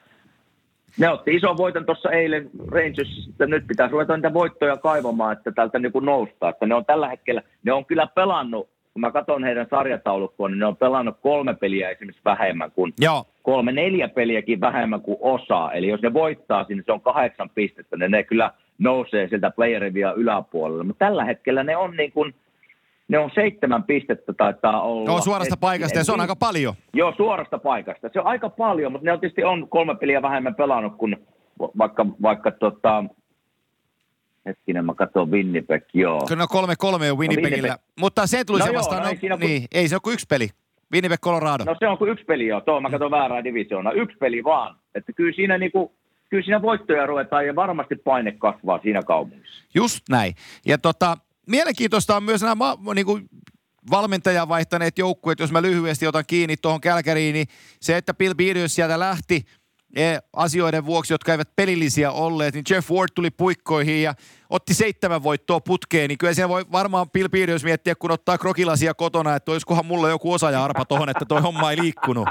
[SPEAKER 3] ne otti ison voiton tuossa eilen Rangers, että nyt pitäisi ruveta niitä voittoja kaivamaan, että tältä niin kuin noustaa. Että ne on tällä hetkellä, ne on kyllä pelannut, kun mä katson heidän sarjataulukkoon, niin ne on pelannut kolme peliä esimerkiksi vähemmän kuin, Joo. kolme neljä peliäkin vähemmän kuin osaa. Eli jos ne voittaa, niin se on kahdeksan pistettä, niin ne kyllä nousee sieltä playerivia yläpuolelle. Mutta tällä hetkellä ne on niin kuin, ne on seitsemän pistettä taitaa olla.
[SPEAKER 2] Joo, suorasta et, paikasta, et, ja se on aika paljon.
[SPEAKER 3] Joo, suorasta paikasta. Se on aika paljon, mutta ne on tietysti on kolme peliä vähemmän pelannut kuin vaikka, vaikka tota... Hetkinen, mä katson Winnipeg, joo.
[SPEAKER 2] Kyllä no kolme kolme on Winnipegillä, no, Winnipeg. Mutta se tuli no se vastaan, joo, no, no, niin, kun... ei se ole kuin yksi peli. Winnipeg, Colorado.
[SPEAKER 3] No se on kuin yksi peli, joo. Tuo mä katson väärää divisioonaa. Yksi peli vaan. Että kyllä siinä, niinku, kyllä siinä voittoja ruvetaan ja varmasti paine kasvaa siinä kaupungissa.
[SPEAKER 2] Just näin. Ja tota, mielenkiintoista on myös nämä niinku, valmentajan vaihtaneet joukkueet, jos mä lyhyesti otan kiinni tuohon Kälkäriin, niin se, että Bill Peters sieltä lähti, asioiden vuoksi, jotka eivät pelillisiä olleet, niin Jeff Ward tuli puikkoihin ja otti seitsemän voittoa putkeen, niin kyllä siellä voi varmaan Bill Peters miettiä, kun ottaa krokilasia kotona, että olisikohan mulla joku osaaja-arpa tohon, että toi homma ei liikkunut.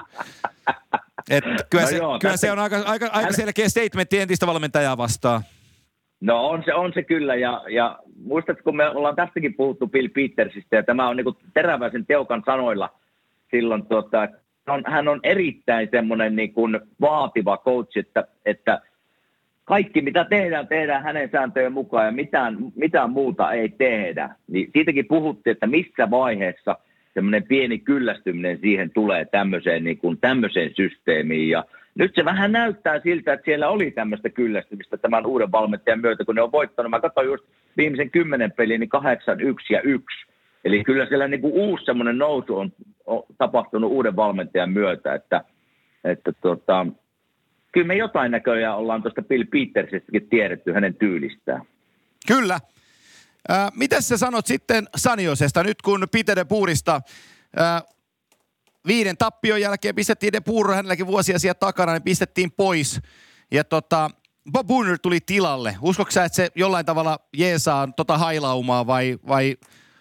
[SPEAKER 2] Et kyllä, no se, joo, kyllä se on aika, aika, aika hän... selkeä statementti entistä valmentajaa vastaan.
[SPEAKER 3] No on se, on se kyllä, ja, ja muistatko, kun me ollaan tästäkin puhuttu Bill Petersistä, ja tämä on niin kuin teräväisen Teukan sanoilla silloin, tuota, On, hän on erittäin semmoinen niin kuin vaativa coach, että, että kaikki mitä tehdään, tehdään hänen sääntöjen mukaan ja mitään, mitään muuta ei tehdä. Niin siitäkin puhuttiin, että missä vaiheessa semmoinen pieni kyllästyminen siihen tulee tämmöiseen, niin kuin, tämmöiseen systeemiin. Ja nyt se vähän näyttää siltä, että siellä oli tämmöistä kyllästymistä tämän uuden valmentajan myötä, kun ne on voittanut. Mä katsoin just viimeisen kymmenen peliä, niin kahdeksan, yksi ja yksi. Eli kyllä siellä niin kuin uusi semmoinen nousu on, on tapahtunut uuden valmentajan myötä, että, että tota, kyllä me jotain näköjään ollaan tuosta Bill Petersistäkin tiedetty hänen tyylistään.
[SPEAKER 2] Kyllä. Äh, mitäs sä sanot sitten Saniosesta nyt, kun Peter de Boerista äh, viiden tappion jälkeen pistettiin de Boer, hänelläkin vuosia siellä takana, niin pistettiin pois. Ja tota, Bob Booner tuli tilalle. Uskotko sä, että se jollain tavalla jeesaa tota hailaumaa vai, vai...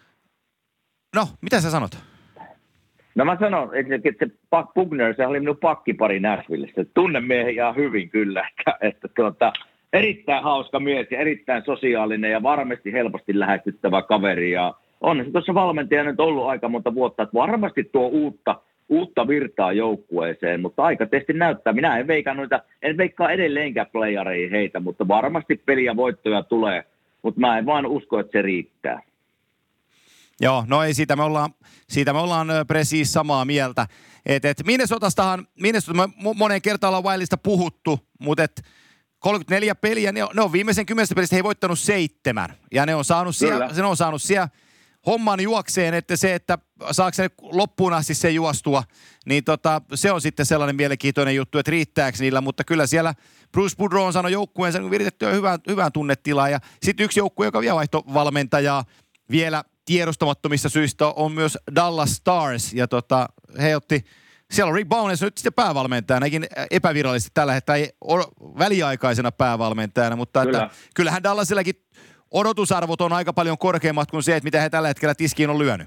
[SPEAKER 2] No, mitä sä sanot?
[SPEAKER 3] No mä sanon, että se Buck Bugner, se oli minun pakkipari Nashvillessä. Tunnen miehen ihan hyvin kyllä, että, että tuota, erittäin hauska mies ja erittäin sosiaalinen ja varmasti helposti lähestyttävä kaveri. Ja on se tuossa valmentajana nyt ollut aika monta vuotta, että varmasti tuo uutta, uutta virtaa joukkueeseen, mutta aika testi näyttää. Minä en veikkaa noita, en veikkaa edelleenkään playareihin heitä, mutta varmasti peliä voittoja tulee, mutta mä en vaan usko, että se riittää.
[SPEAKER 2] Joo, no ei siitä me ollaan, siitä me ollaan presiis samaa mieltä. Et, et Minnesotastahan, Minnesota, moneen kertaan ollaan Wildista puhuttu, mutta et kolmekymmentäneljä peliä, ne on, ne on viimeisen kymmenestä pelistä he voittanut seitsemän. Ja ne on saanut siellä, ne on saanut siellä homman juokseen, että se, että saako se loppuun asti se juostua, niin tota, se on sitten sellainen mielenkiintoinen juttu, että riittääkö niillä, mutta kyllä siellä Bruce Boudreau on saanut joukkueensa viritettyä hyvään, hyvään tunnetilaan. Ja sitten yksi joukkue, joka vielä vaihtoi valmentajaa vielä tiedostamattomista syistä, on myös Dallas Stars, ja tota, he otti, siellä on Rick Bowness nyt sitten päävalmentajana, ainakin epävirallisesti tällä hetkellä, ei ole väliaikaisena päävalmentajana, mutta Kyllä. että, kyllähän Dallasillakin odotusarvot on aika paljon korkeammat kuin se, että mitä he tällä hetkellä tiskiin on lyönyt.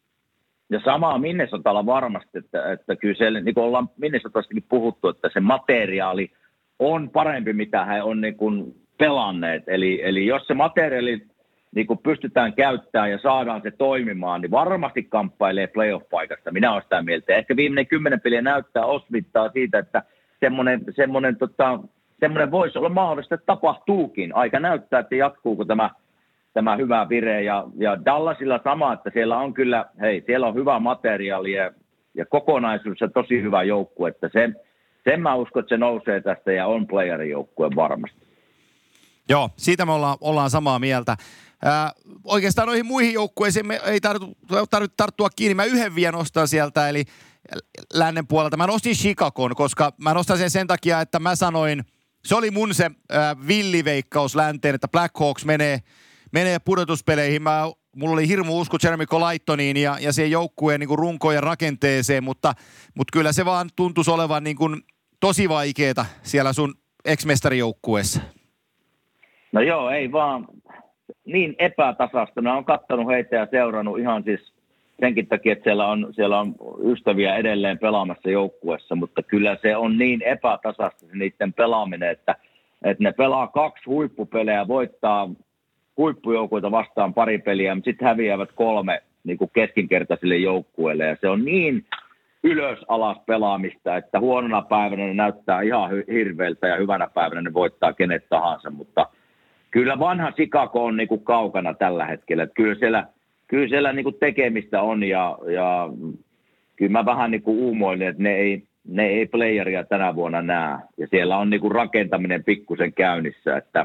[SPEAKER 3] Ja samaa Minnesotalla varmasti, että, että kyllä siellä, niin kuin ollaan Minnesotastakin puhuttu, että se materiaali on parempi, mitä he on niin kuin pelanneet, eli, eli jos se materiaali niin kun pystytään käyttämään ja saadaan se toimimaan, niin varmasti kamppailee playoff-paikasta. Minä olen sitä mieltä. Ehkä viimeinen kymmenen peliä näyttää osvittaa siitä, että semmoinen, semmoinen, tota, semmoinen voisi olla mahdollista, että tapahtuukin. Aika näyttää, että jatkuuko tämä, tämä hyvä vire. Ja, ja Dallasilla sama, että siellä on kyllä, hei, siellä on hyvä materiaali ja, ja kokonaisuus ja tosi hyvä joukkue. Että sen, sen mä uskon, että se nousee tästä ja on playerijoukkue varmasti.
[SPEAKER 2] Joo, siitä me ollaan, ollaan samaa mieltä. Ää, oikeastaan noihin muihin joukkueisiin me ei tarvitse tarttua kiinni. Mä yhden vielä nostan sieltä, eli lännen puolelta. Mä nostin Chicagon, koska mä nostan sen sen takia, että mä sanoin, se oli mun se ää, villiveikkaus länteen, että Blackhawks menee, menee pudotuspeleihin. Mä, mulla oli hirmu usko Jeremy Collightoniin ja, ja siihen joukkueen niin kuin runkoon ja rakenteeseen, mutta, mutta kyllä se vaan tuntuisi olevan niin kuin tosi vaikeeta siellä sun ex-mestarijoukkueessa.
[SPEAKER 3] No joo, ei vaan niin epätasasta. Mä oon kattonut heitä ja seurannut ihan siis senkin takia, että siellä on, siellä on ystäviä edelleen pelaamassa joukkueessa, mutta kyllä se on niin epätasasta se niiden pelaaminen, että, että ne pelaa kaksi huippupelejä, voittaa huippujoukuita vastaan pari peliä, mutta sitten häviävät kolme niin kuin keskinkertaisille joukkueille ja se on niin ylös-alas pelaamista, että huonona päivänä ne näyttää ihan hirveältä ja hyvänä päivänä ne voittaa kenet tahansa, mutta kyllä vanha Chicago on niinku kaukana tällä hetkellä. Että kyllä siellä, kyllä siellä niinku tekemistä on ja, ja kyllä mä vähän niinku uumoilin, että ne ei, ne ei playeria tänä vuonna näe. Ja siellä on niinku rakentaminen pikkusen käynnissä, että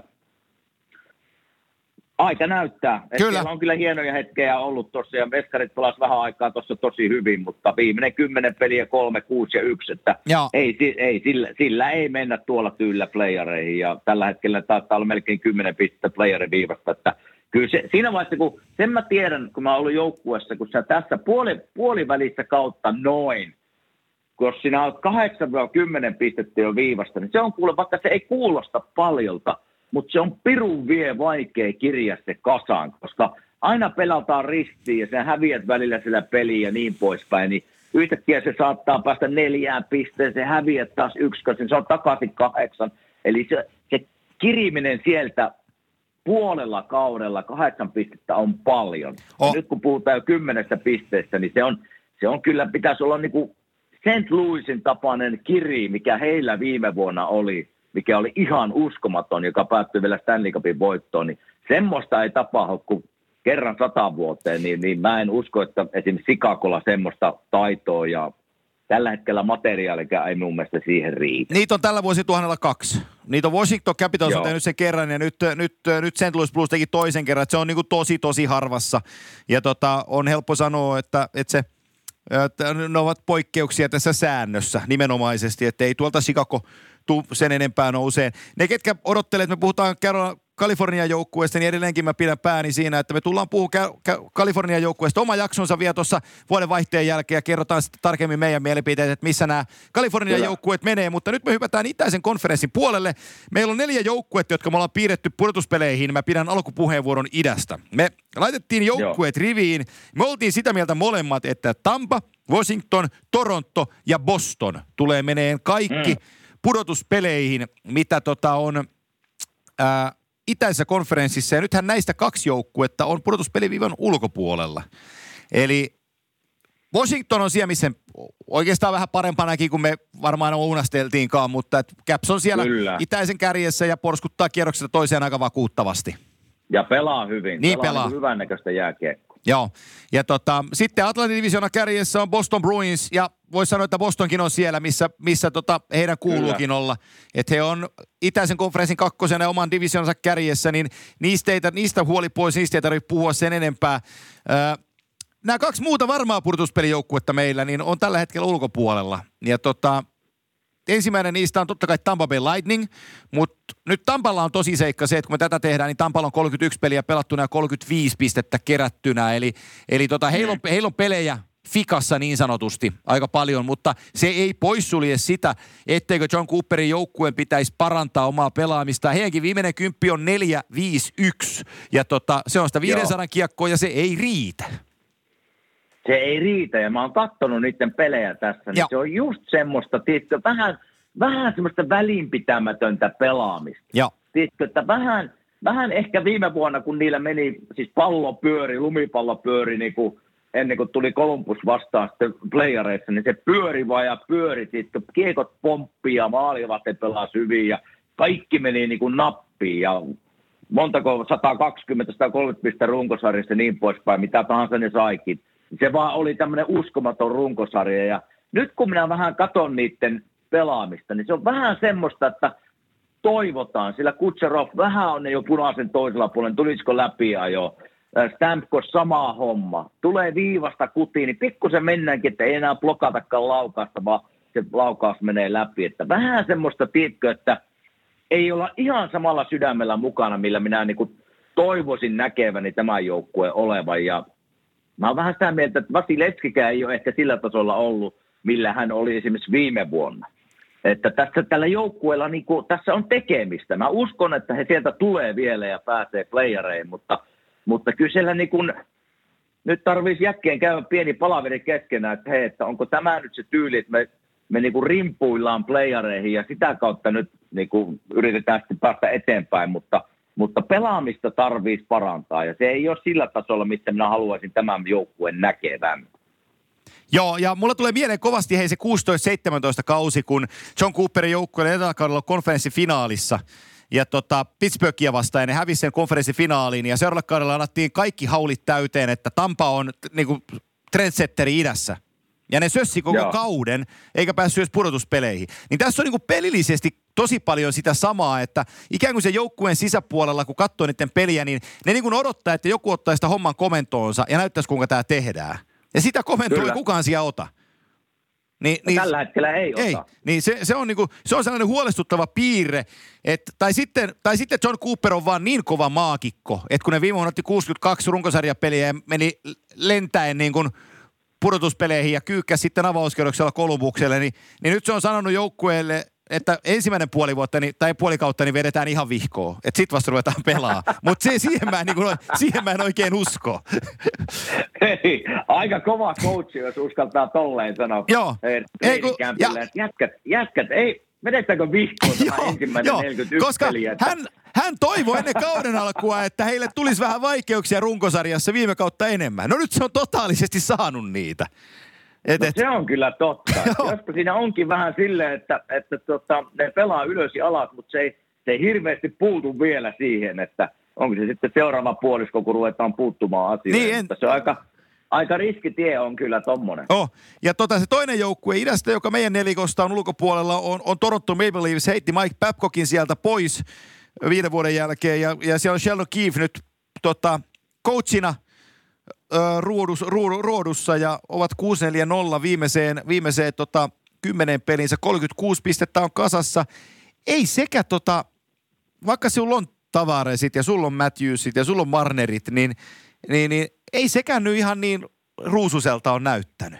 [SPEAKER 3] aika näyttää. Että siellä on kyllä hienoja hetkeä ollut tuossa ja veskarit pelasivat vähän aikaa tuossa tosi hyvin, mutta viimeinen kymmenen peliä, kolme, kuusi ja yksi, että ei, ei, sillä, sillä ei mennä tuolla tyylillä playereihin ja tällä hetkellä taitaa olla melkein kymmenen pistettä playerin viivasta, että kyllä se, siinä vaiheessa, kun sen mä tiedän, kun mä oon ollut joukkueessa, kun sä tässä puoli, puolivälissä kautta noin, kun jos sinä olet kahdeksan kymmenen pistettä jo viivasta, niin se on kuule, vaikka se ei kuulosta paljolta, mutta se on pirun vie vaikea kirja se kasaan, koska aina pelataan ristiin ja sä häviät välillä sillä peliä ja niin poispäin, niin yhtäkkiä se saattaa päästä neljään pisteeseen, häviät taas yksi, koska se on takaisin kahdeksan. Eli se, se kiriminen sieltä puolella kaudella kahdeksan pistettä on paljon. Oh. Nyt kun puhutaan jo kymmenestä pisteestä, niin se on, se on kyllä, pitäisi olla niin kuin Saint Louisin tapainen kiri, mikä heillä viime vuonna oli, mikä oli ihan uskomaton, joka päättyi vielä Stanley Cupin voittoon, niin semmoista ei tapahdu, kun kerran sata vuoteen, niin, niin mä en usko, että esimerkiksi Chicagolla semmoista taitoa ja tällä hetkellä materiaalikään ei mun mielestä siihen riitä.
[SPEAKER 2] Niitä on tällä vuosituhannella kaksi. Niitä on Washington Capitals
[SPEAKER 3] Joo.
[SPEAKER 2] on tehnyt sen kerran ja nyt, nyt, nyt Saint Louis Blues teki toisen kerran. Että se on niin kuin tosi, tosi harvassa. Ja tota, on helppo sanoa, että, että, se, että ne ovat poikkeuksia tässä säännössä nimenomaisesti. Että ei tuolta Chicago tuu sen enempää nouseen. Ne, ketkä odottelee, että me puhutaan Kalifornian joukkueesta, niin edelleenkin mä pidän pääni siinä, että me tullaan puhumaan Kalifornian joukkueesta. Oma jaksonsa vielä tuossa vuoden vaihteen jälkeen ja kerrotaan sitten tarkemmin meidän mielipiteet, että missä nämä Kalifornian joukkueet menee. Mutta nyt me hypätään itäisen konferenssin puolelle. Meillä on neljä joukkuetta, jotka me ollaan piirretty pudotuspeleihin. Mä pidän alkupuheenvuoron idästä. Me laitettiin joukkueet riviin. Me oltiin sitä mieltä molemmat, että Tampa, Washington, Toronto ja Boston tulee meneen kaikki mm. pudotuspeleihin, mitä tota on ää, itäisessä konferenssissa. Ja nythän näistä kaksi joukkuetta on pudotuspeliviivan ulkopuolella. Eli Washington on siellä, missä oikeastaan vähän parempanakin kuin me varmaan unasteltiinkaan, mutta Caps on siellä Kyllä. itäisen kärjessä ja porskuttaa kierroksesta toiseen aika vakuuttavasti.
[SPEAKER 3] Ja pelaa hyvin.
[SPEAKER 2] Niin
[SPEAKER 3] pelaa.
[SPEAKER 2] pelaa.
[SPEAKER 3] Niin hyvän näköistä jääkiekkoa.
[SPEAKER 2] Joo. Ja tota, sitten Atlantin divisioonan kärjessä on Boston Bruins ja voisi sanoa, että Bostonkin on siellä, missä, missä tota, heidän kuuluukin Kyllä. olla. Että he on itäisen konferenssin kakkosena ja oman divisioonansa kärjessä, niin niistä, ei, niistä huoli pois, niistä ei tarvitse puhua sen enempää. Öö, nämä kaksi muuta varmaa pudotuspelijoukkuetta meillä, niin on tällä hetkellä ulkopuolella. Ja tota, ensimmäinen niistä on totta kai Tampa Bay Lightning, mutta nyt Tampalla on tosi seikka se, että kun me tätä tehdään, niin Tampalla on kolmekymmentäyksi peliä pelattuna ja kolmekymmentäviisi pistettä kerättynä. Eli, eli tota, heillä, on, heillä on pelejä fikassa niin sanotusti aika paljon, mutta se ei poissulje sitä, etteikö John Cooperin joukkueen pitäisi parantaa omaa pelaamista. Heidänkin viimeinen kymppi on neljä viisi yksi ja tota, se on sitä viisisataa kiekkoa ja se ei riitä.
[SPEAKER 3] Se ei riitä, ja mä oon katsonut niiden pelejä tässä, niin Joo. se on just semmoista, tiedätkö, vähän, vähän semmoista välinpitämätöntä pelaamista.
[SPEAKER 2] Joo.
[SPEAKER 3] Tiedätkö, että vähän, vähän ehkä viime vuonna, kun niillä meni, siis pallo pyöri, lumipallo pyöri, niin kuin ennen kuin tuli Columbus vastaan sitten playareissa, niin se pyöri vaan ja pyöri, tiedätkö, kiekot pomppii ja maalivahti pelasi hyvin, ja kaikki meni niin kuin nappiin, ja montako sata kaksikymmentä sata kolmekymmentä pistettä runkosarjassa ja niin poispäin, mitä tahansa ne saikin. Se vaan oli tämmöinen uskomaton runkosarja, ja nyt kun minä vähän katson niiden pelaamista, niin se on vähän semmoista, että toivotaan, sillä Kucherov vähän on ne jo punaisen toisella puolella, tulisiko läpi jo. Stamkos sama homma. Tulee viivasta kutiin, niin pikkusen mennäänkin, että ei enää blokatakaan laukausta, vaan se laukaus menee läpi. Että vähän semmoista, tiedätkö, että ei olla ihan samalla sydämellä mukana, millä minä niin kuin toivoisin näkeväni tämän joukkueen olevan, ja mä oon vähän sitä mieltä, että Vasilevskikään ei ole ehkä sillä tasolla ollut, millä hän oli esimerkiksi viime vuonna. Että tässä tällä joukkueella, niin kuin, tässä on tekemistä. Mä uskon, että he sieltä tulee vielä ja pääsee playereihin, mutta, mutta kyllä siellä niin kuin, nyt tarvitsisi jäkkeen käydä pieni palaveri keskenään, että hei, että onko tämä nyt se tyyli, että me, me niin kuin rimpuillaan playereihin ja sitä kautta nyt niin kuin yritetään sitten päästä eteenpäin, mutta Mutta pelaamista tarvitsisi parantaa, ja se ei ole sillä tasolla, missä minä haluaisin tämän joukkueen näkevän.
[SPEAKER 2] Joo, ja mulla tulee mieleen kovasti hei se kuusitoista seitsemäntoista kausi, kun John Cooperin joukkueen edelläkaudella konferenssifinaalissa, ja tota, Pittsburghia vastaan, ja ne hävisi sen konferenssifinaaliin, ja seuraavalla kaudella annettiin kaikki haulit täyteen, että Tampa on niinku trendsetteri idässä. Ja ne sössi koko Joo. kauden, eikä päässyt edes pudotuspeleihin. Niin tässä on niinku pelillisesti tosi paljon sitä samaa, että ikään kuin se joukkueen sisäpuolella, kun katsoo niiden peliä, niin ne niin kuin odottaa, että joku ottaa sitä homman komentoonsa ja näyttäisi, kuinka tämä tehdään. Ja sitä komentoa ei kukaan siellä ota. Niin, niin,
[SPEAKER 3] tällä hetkellä ei,
[SPEAKER 2] ei ota. Niin se, se, on niinku, se on sellainen huolestuttava piirre, että, tai, sitten, tai sitten John Cooper on vaan niin kova maakikko, että kun ne viime vuonna otti kuusikymmentäkaksi runkosarjapeliä ja meni lentäen niin kuin pudotuspeleihin ja kyykkäsi sitten avauskierroksella Kolumbukselle, niin, niin nyt se on sanonut joukkueelle, että ensimmäinen puoli vuotta niin, tai puoli kautta niin vedetään ihan vihkoon, että sit vasta ruvetaan pelaa. Mutta siihen, niin siihen mä en oikein usko.
[SPEAKER 3] Hei, aika kova coachi, jos uskaltaa tolleen sanoa.
[SPEAKER 2] Joo.
[SPEAKER 3] Ei, kun, ja, jätkät, jätkät, ei, vedetäänkö vihkoon tämä joo, ensimmäinen joo, neljäkymmentäyksi
[SPEAKER 2] koska
[SPEAKER 3] peliä? Että...
[SPEAKER 2] hän, hän toivoi ennen kauden alkua, että heille tulisi vähän vaikeuksia runkosarjassa viime kautta enemmän. No nyt se on totaalisesti saanut niitä. Et,
[SPEAKER 3] no,
[SPEAKER 2] et.
[SPEAKER 3] se on kyllä totta. Jospa siinä onkin vähän silleen, että, että tota, ne pelaa ylös ja alas, mutta se ei, se ei hirveästi puutu vielä siihen, että, onko se sitten seuraava puolisko, kun ruvetaan puuttumaan asioihin.
[SPEAKER 2] Niin, en...
[SPEAKER 3] Mutta se on aika, aika riskitie on kyllä tommonen.
[SPEAKER 2] Oh. Ja tota, se toinen joukkue idästä, joka meidän nelikosta on ulkopuolella, on, on Toronto Maple Leafs. Heitti Mike Babcockin sieltä pois viiden vuoden jälkeen. Ja, ja siellä on Sheldon Keefe nyt tota, coachina ö, ruodus, ruodu, ruodussa ja ovat kuusi neljä nolla viimeiseen, viimeiseen tota, kymmenen pelinsä. kolmekymmentäkuusi pistettä on kasassa. Ei sekä tota, vaikka sulla on Tavaresit ja sulla on Matthewsit ja sulla on Marnerit, niin, niin, niin ei sekään nyt ihan niin ruususelta on näyttänyt.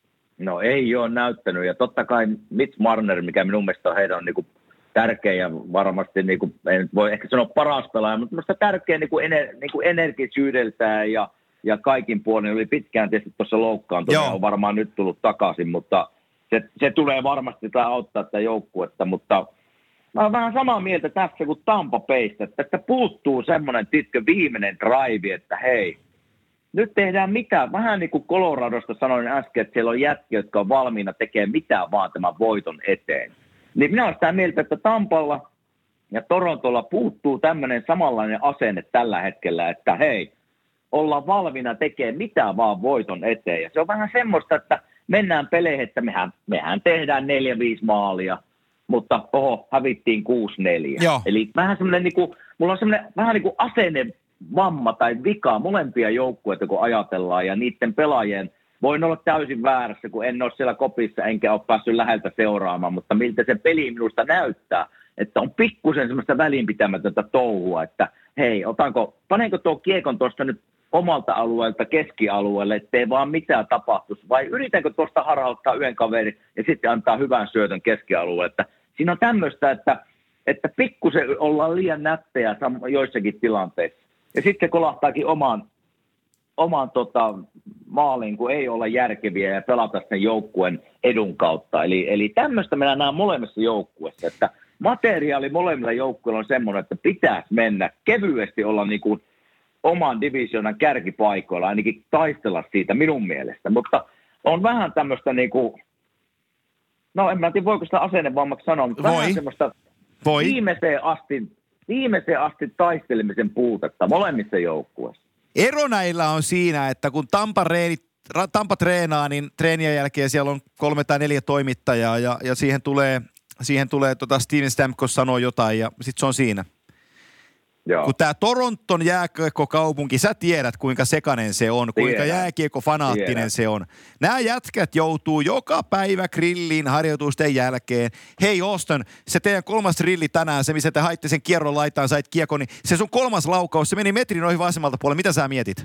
[SPEAKER 3] No ei ole näyttänyt ja totta kai Mitch Marner, mikä minun mielestä on heidän on niinku tärkeä ja varmasti, niinku, en voi ehkä sanoa paras pelaaja, mutta minusta tärkeä niinku ener, niinku energisyydeltään ja, ja kaikin puolin oli pitkään tietysti tuossa loukkaantunut ja on varmaan nyt tullut takaisin, mutta se, se tulee varmasti tai auttaa tätä joukkuetta, mutta mä olen vähän samaa mieltä tässä kuin Tampa Baysta, että tästä puuttuu semmoinen titkö viimeinen drive, että hei, nyt tehdään mitä, vähän niin kuin Coloradosta sanoin äsken, että siellä on jätkiä, jotka on valmiina tekemään mitään vaan tämän voiton eteen. Niin minä olen sitä mieltä, että Tampalla ja Torontolla puuttuu tämmöinen samanlainen asenne tällä hetkellä, että hei, ollaan valmiina tekemään mitään vaan voiton eteen. Ja se on vähän semmoista, että mennään peleihin, että mehän, mehän tehdään neljä viisi maalia, mutta oho, hävittiin kuusi neljä.
[SPEAKER 2] Joo.
[SPEAKER 3] Eli vähän semmoinen, niin kuin, mulla on semmoinen vähän niin kuin asennevamma tai vika molempia joukkueita, kun ajatellaan, ja niiden pelaajien voin olla täysin väärässä, kun en ole siellä kopissa, enkä ole päässyt läheltä seuraamaan, mutta miltä se peli minusta näyttää, että on pikkusen semmoista välinpitämätöntä touhua, että hei, otanko, panenko tuo kiekon tuosta nyt omalta alueelta keskialueelle, ettei vaan mitään tapahtuisi, vai yritänkö tuosta harhauttaa yhden kaverin ja sitten antaa hyvän syötön keskialueelle, että siinä on tämmöistä, että, että pikkusen ollaan liian nättejä joissakin tilanteissa. Ja sitten se kolahtaakin omaan, omaan tota, maaliin, kun ei olla järkeviä ja pelata sen joukkueen edun kautta. Eli, eli tämmöistä meillä nähdään molemmissa joukkueissa, että materiaali molemmilla joukkueilla on semmoinen, että pitäisi mennä kevyesti olla niin kuin oman divisioonan kärkipaikoilla, ainakin taistella siitä minun mielestä. Mutta on vähän tämmöistä niin kuin, no en mä tiedä voiko sitä asennevammaksi sanoa, mutta Voi. vähän semmoista Voi. Viimeiseen, asti, viimeiseen asti taistelemisen puutetta molemmissa joukkueissa.
[SPEAKER 2] Ero näillä on siinä, että kun Tampa, reeni, Tampa treenaa, niin treenien jälkeen siellä on kolme tai neljä toimittajaa ja, ja siihen tulee, siihen tulee tota Steven Stamkos sanoo jotain ja sitten se on siinä. Joo. Kun tämä Toronton jääkiekko-kaupunki, sä tiedät kuinka sekainen se on, kuinka Tiedän. jääkiekko-fanaattinen Tiedän. se on. Nämä jätkät joutuu joka päivä grilliin harjoitusten jälkeen. Hei Auston, se teidän kolmas rilli tänään, se missä te haitte sen kierron laitaan, sait kiekon, niin se sun kolmas laukaus, se meni metrin ohi vasemmalta puolella. Mitä sä mietit?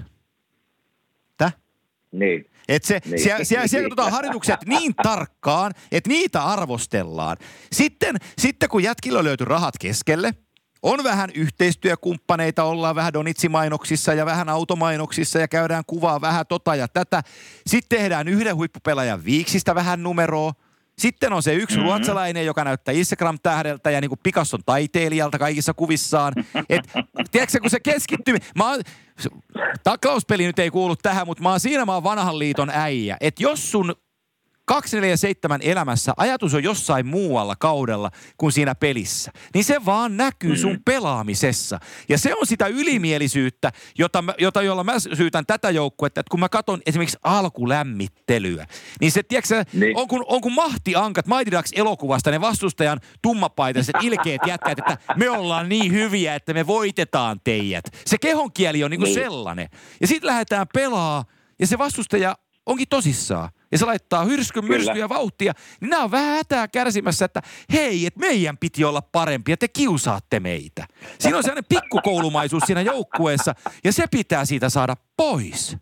[SPEAKER 2] Täh?
[SPEAKER 3] Niin.
[SPEAKER 2] Että se, niin. siellä, siellä, siellä katsotaan harjoitukset niin tarkkaan, että niitä arvostellaan. Sitten, sitten kun jätkillä löytyy rahat keskelle, on vähän yhteistyökumppaneita, ollaan vähän Donitsi-mainoksissa ja vähän automainoksissa ja käydään kuvaa vähän tota ja tätä. Sitten tehdään yhden huippupelaajan viiksistä vähän numeroa. Sitten on se yksi mm-hmm. ruotsalainen, joka näyttää Instagram-tähdeltä ja niin kuin Picasson taiteilijalta kaikissa kuvissaan. Et, tiedätkö, kun se keskittyy... Mä oon, taklauspeli nyt ei kuulu tähän, mutta mä oon siinä mä oon vanhan liiton äijä. Että jos sun kaksi neljä seitsemän elämässä ajatus on jossain muualla kaudella kuin siinä pelissä, niin se vaan näkyy sun pelaamisessa. Ja se on sitä ylimielisyyttä, jota, jota jolla mä syytän tätä joukkuetta, että kun mä katson esimerkiksi alkulämmittelyä, niin se, tiedätkö, niin. on, kun, on kun mahtiankat Mighty Ducks elokuvasta, ne vastustajan tummapaitaiset ilkeät jätkät, että me ollaan niin hyviä, että me voitetaan teidät. Se kehonkieli on niinku niin. sellainen. Ja sit lähdetään pelaa, ja se vastustaja onkin tosissaan. Ja se laittaa hyrskyn, myrskyä ja vauhtia, niin nämä on vähän hätää kärsimässä, että hei, että meidän piti olla parempi ja te kiusaatte meitä. Siinä on sellainen pikkukoulumaisuus siinä joukkueessa ja se pitää siitä saada pois.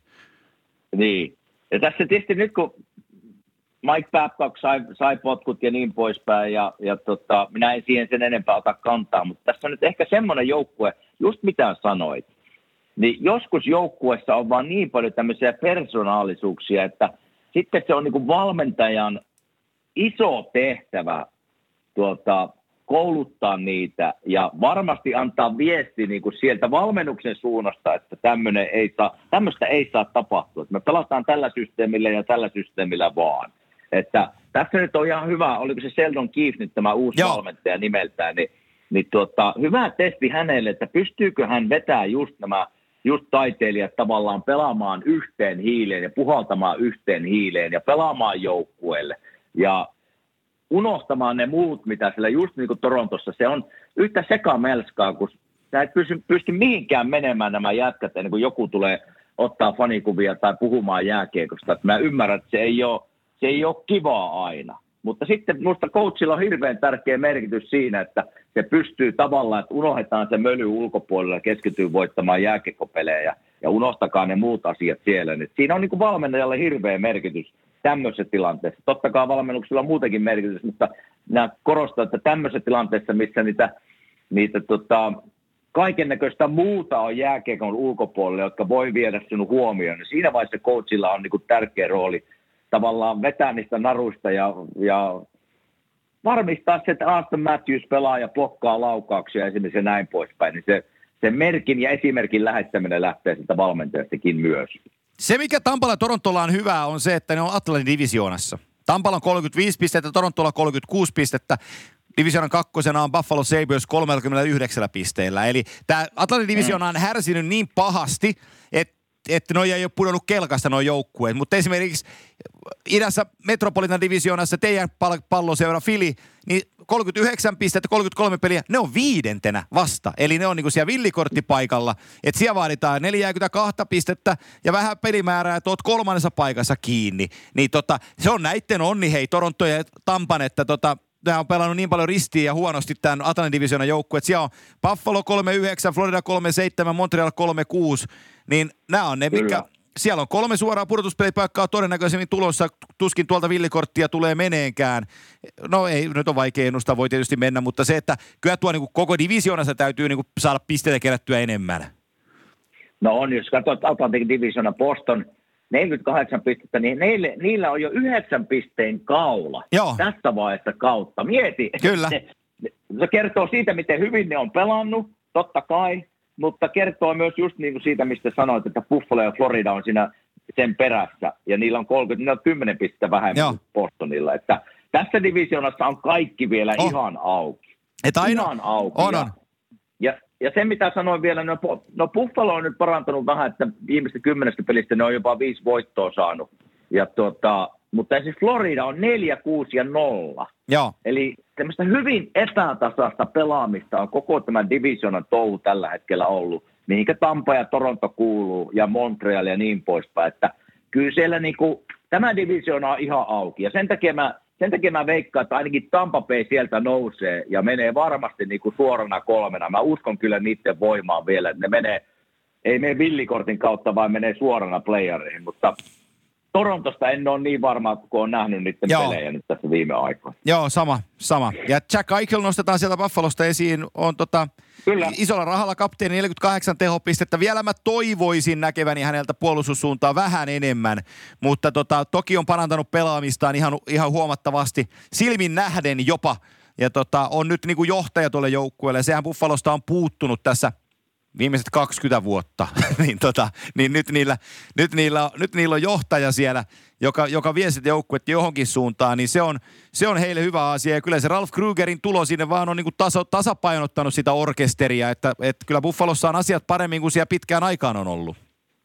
[SPEAKER 3] Niin. Ja tässä tietysti nyt kun Mike Babcock sai, sai potkut ja niin poispäin ja, ja tota, minä en siihen sen enempää ota kantaa, mutta tässä on nyt ehkä semmoinen joukkue, just mitä sanoit, niin joskus joukkueessa on vaan niin paljon tämmöisiä persoonallisuuksia, että sitten se on niin kuin valmentajan iso tehtävä tuota, kouluttaa niitä ja varmasti antaa viesti niin kuin sieltä valmennuksen suunnasta, että tämmöinen ei saa, tämmöistä ei saa tapahtua. Että me pelataan tällä systeemillä ja tällä systeemillä vaan. Että tässä nyt on ihan hyvä, oliko se Sheldon Keefe nyt tämä uusi Joo. valmentaja nimeltään, niin niin tuota, hyvä testi hänelle, että pystyykö hän vetämään just nämä just taiteilijat tavallaan pelaamaan yhteen hiileen ja puhaltamaan yhteen hiileen ja pelaamaan joukkueelle ja unohtamaan ne muut, mitä siellä just niin kuin Torontossa, se on yhtä sekamelskaa, kun sä et pysty, pysty mihinkään menemään nämä jätkät ennen kuin joku tulee ottaa fanikuvia tai puhumaan jääkiekosta. Että mä ymmärrän, että se ei ole, se ei ole kivaa aina. Mutta sitten minusta coachilla on hirveän tärkeä merkitys siinä, että se pystyy tavallaan, että unohdetaan se möly ulkopuolella ja keskityy voittamaan jääkiekkopelejä ja unohtakaa ne muut asiat siellä. Nyt siinä on niin kuin valmennajalle hirveä merkitys tämmöisessä tilanteessa. Totta kai valmennuksella on muutenkin merkitys, mutta nämä korostaa, että tämmöisessä tilanteessa, missä niitä, niitä tota, kaikennäköistä muuta on jääkiekon ulkopuolella, jotka voi viedä sinun huomioon, niin siinä vaiheessa coachilla on niin kuin tärkeä rooli tavallaan vetää niistä naruista ja, ja varmistaa se, että Auston Matthews pelaa ja blokkaa laukauksia esimerkiksi ja näin poispäin, niin se, se merkin ja esimerkin lähettäminen lähtee sitä valmentajastakin myös.
[SPEAKER 2] Se, mikä Tampalla ja Torontolla on hyvää, on se, että ne on Atlantin divisioonassa. Tampalla on kolmekymmentäviisi pistettä, Torontolla kolmekymmentäkuusi pistettä. Divisioonan kakkosena on Buffalo Sabres kolmekymmentäyhdeksän pisteellä. Eli tämä Atlantin divisioona on härsinyt niin pahasti, että että noi ei ole pudonnut kelkasta nuo joukkueet. Mutta esimerkiksi idässä Metropolitan divisioonassa teidän palloseura Philly, niin kolmekymmentäyhdeksän pistettä, kolmekymmentäkolme peliä, ne on viidentenä vasta. Eli ne on niinku siellä villikorttipaikalla. Että siellä vaaditaan neljäkymmentäkaksi pistettä ja vähän pelimäärää, että oot kolmannessa paikassa kiinni. Niin tota, se on näitten onni, hei, Toronto ja Tampan, että tota, nämä on pelannut niin paljon ristiin ja huonosti tämän Atlantin divisioonan joukkue, että siellä on Buffalo kolmekymmentäyhdeksän, Florida kolmekymmentäseitsemän, Montreal kolmekymmentäkuusi, niin nämä on ne, mikä siellä on kolme suoraa pudotuspelipaikkaa todennäköisemmin tulossa, tuskin tuolta villikorttia tulee meneenkään. No ei, nyt on vaikea ennustaa, voi tietysti mennä, mutta se, että kyllä tuo niin kuin koko divisioonassa täytyy niin kuin saada pisteitä kerättyä enemmän.
[SPEAKER 3] No on, jos katsot Atlantin divisioona Boston, neljäkymmentäkahdeksan pistettä, niin niille, niillä on jo yhdeksän pisteen kaula. Joo. Tässä vaiheessa kautta. Mieti.
[SPEAKER 2] Kyllä.
[SPEAKER 3] Se, se kertoo siitä, miten hyvin ne on pelannut, totta kai, mutta kertoo myös just niin kuin siitä, mistä sanoit, että Buffalo ja Florida on siinä sen perässä, ja niillä on kolmekymmentä, niillä on kymmenen pistettä vähemmän kuin Bostonilla. Että tässä divisioonassa on kaikki vielä oh. ihan auki.
[SPEAKER 2] Et aino,
[SPEAKER 3] ihan auki.
[SPEAKER 2] On, on.
[SPEAKER 3] Ja, ja se, mitä sanoin vielä, no, no Buffalo on nyt parantanut vähän, että viimeistä kymmenestä pelistä ne on jopa viisi voittoa saanut. Ja tuota, mutta siis Florida on neljä, kuusi ja nolla.
[SPEAKER 2] Joo.
[SPEAKER 3] Eli tämmöistä hyvin epätasaista pelaamista on koko tämän divisionan touhu tällä hetkellä ollut, mihinkä Tampa ja Toronto kuuluu ja Montreal ja niin poispäin. Että kyllä siellä niinku, tämä divisioona on ihan auki ja sen takia mä Sen takia mä veikkaan, että ainakin Tampa Bay sieltä nousee ja menee varmasti niin kuin suorana kolmena. Mä uskon kyllä niiden voimaan vielä, että ne menee, ei mene villikortin kautta, vaan menee suorana playereihin. Mutta Torontosta en ole niin varma, kun olen nähnyt niiden Joo. pelejä nyt tässä viime aikoina.
[SPEAKER 2] Joo, sama, sama. Ja Jack Eichel nostetaan sieltä Buffalosta esiin. On tota, isolla rahalla kapteeni neljäkymmentäkahdeksan tehopistettä. Vielä mä toivoisin näkeväni häneltä puolustussuuntaa vähän enemmän, mutta tota, toki on parantanut pelaamistaan ihan, ihan huomattavasti. Silmin nähden jopa. Ja tota, on nyt niinku johtaja tuolle joukkueelle. Sehän Buffalosta on puuttunut tässä viimeiset kaksikymmentä vuotta, niin, tota, niin nyt, niillä, nyt, niillä, nyt niillä on johtaja siellä, joka, joka vie sitä joukkuetta johonkin suuntaan, niin se on, se on heille hyvä asia. Ja kyllä se Ralph Krugerin tulo sinne vaan on niin kuin taso, tasapainottanut sitä orkesteria, että, että kyllä Buffalossa on asiat paremmin kuin siellä pitkään aikaan on ollut.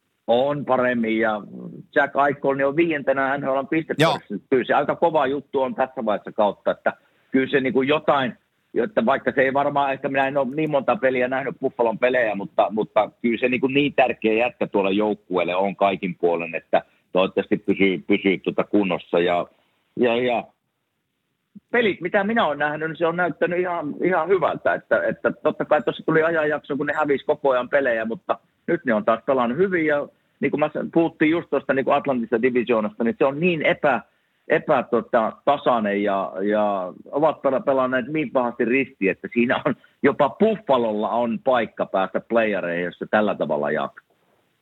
[SPEAKER 2] On paremmin ja Jack Eichel on viientenä N H L:n pistepörssissä. Kyllä se aika kova juttu on tässä vaiheessa kautta, että kyllä se niin kuin jotain... Jotta vaikka se ei varmaan, ehkä minä en ole niin monta peliä nähnyt Buffalon pelejä, mutta, mutta kyllä se niin, niin tärkeä jätkä tuolle joukkueelle on kaikin puolen, että toivottavasti pysyy, pysyy tuota kunnossa. Ja, ja, ja pelit, mitä minä olen nähnyt, niin se on näyttänyt ihan, ihan hyvältä. Että, että totta kai tuossa tuli ajanjakso, kun ne hävisi koko ajan pelejä, mutta nyt ne on taas pelannut hyvin. Ja niin kuin mä puhuttiin just tuosta niin Atlantista divisioonasta, niin se on niin epä... epätasainen ja, ja ovat pelanneet niin pahasti ristiin, että siinä on jopa Buffalolla on paikka päästä playereihin, jos se tällä tavalla jatkuu.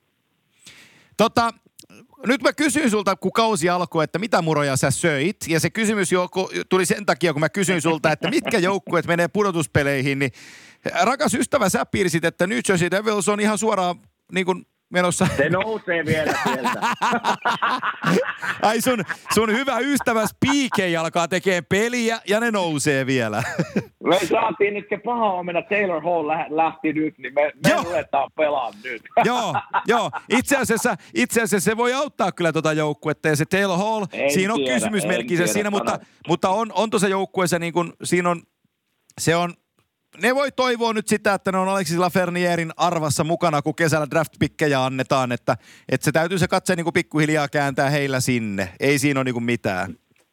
[SPEAKER 2] Tota, nyt mä kysyin sulta, kun kausi alkoi, että mitä muroja sä söit, ja se kysymys tuli sen takia, kun mä kysyin sulta, että mitkä joukkueet menee pudotuspeleihin, niin rakas ystävä, sä piirsit, että New Jersey Devils on ihan suoraan niin kuin menossa.
[SPEAKER 3] Se nousee vielä sieltä.
[SPEAKER 2] Ai sun, sun hyvä ystäväs P K alkaa tekemään peliä ja ne nousee vielä.
[SPEAKER 3] Me saatiin nyt se paha omena Taylor Hall lähti nyt, niin me, me ruvetaan pelaamaan nyt.
[SPEAKER 2] Joo, joo. Itse asiassa, itse asiassa se voi auttaa kyllä tuota joukkuetta ja se Taylor Hall, en siinä on tiedä, kysymysmerkkinsä siinä, mutta, mutta on, on tuossa joukkueessa niin kuin, siinä on, se on, ne voi toivoa nyt sitä, että ne on Alexis Lafrenierin arvassa mukana, kun kesällä draft-pikkejä annetaan, että, että se täytyy se katse niin kuin pikkuhiljaa kääntää heillä sinne. Ei siinä ole niin kuin mitään.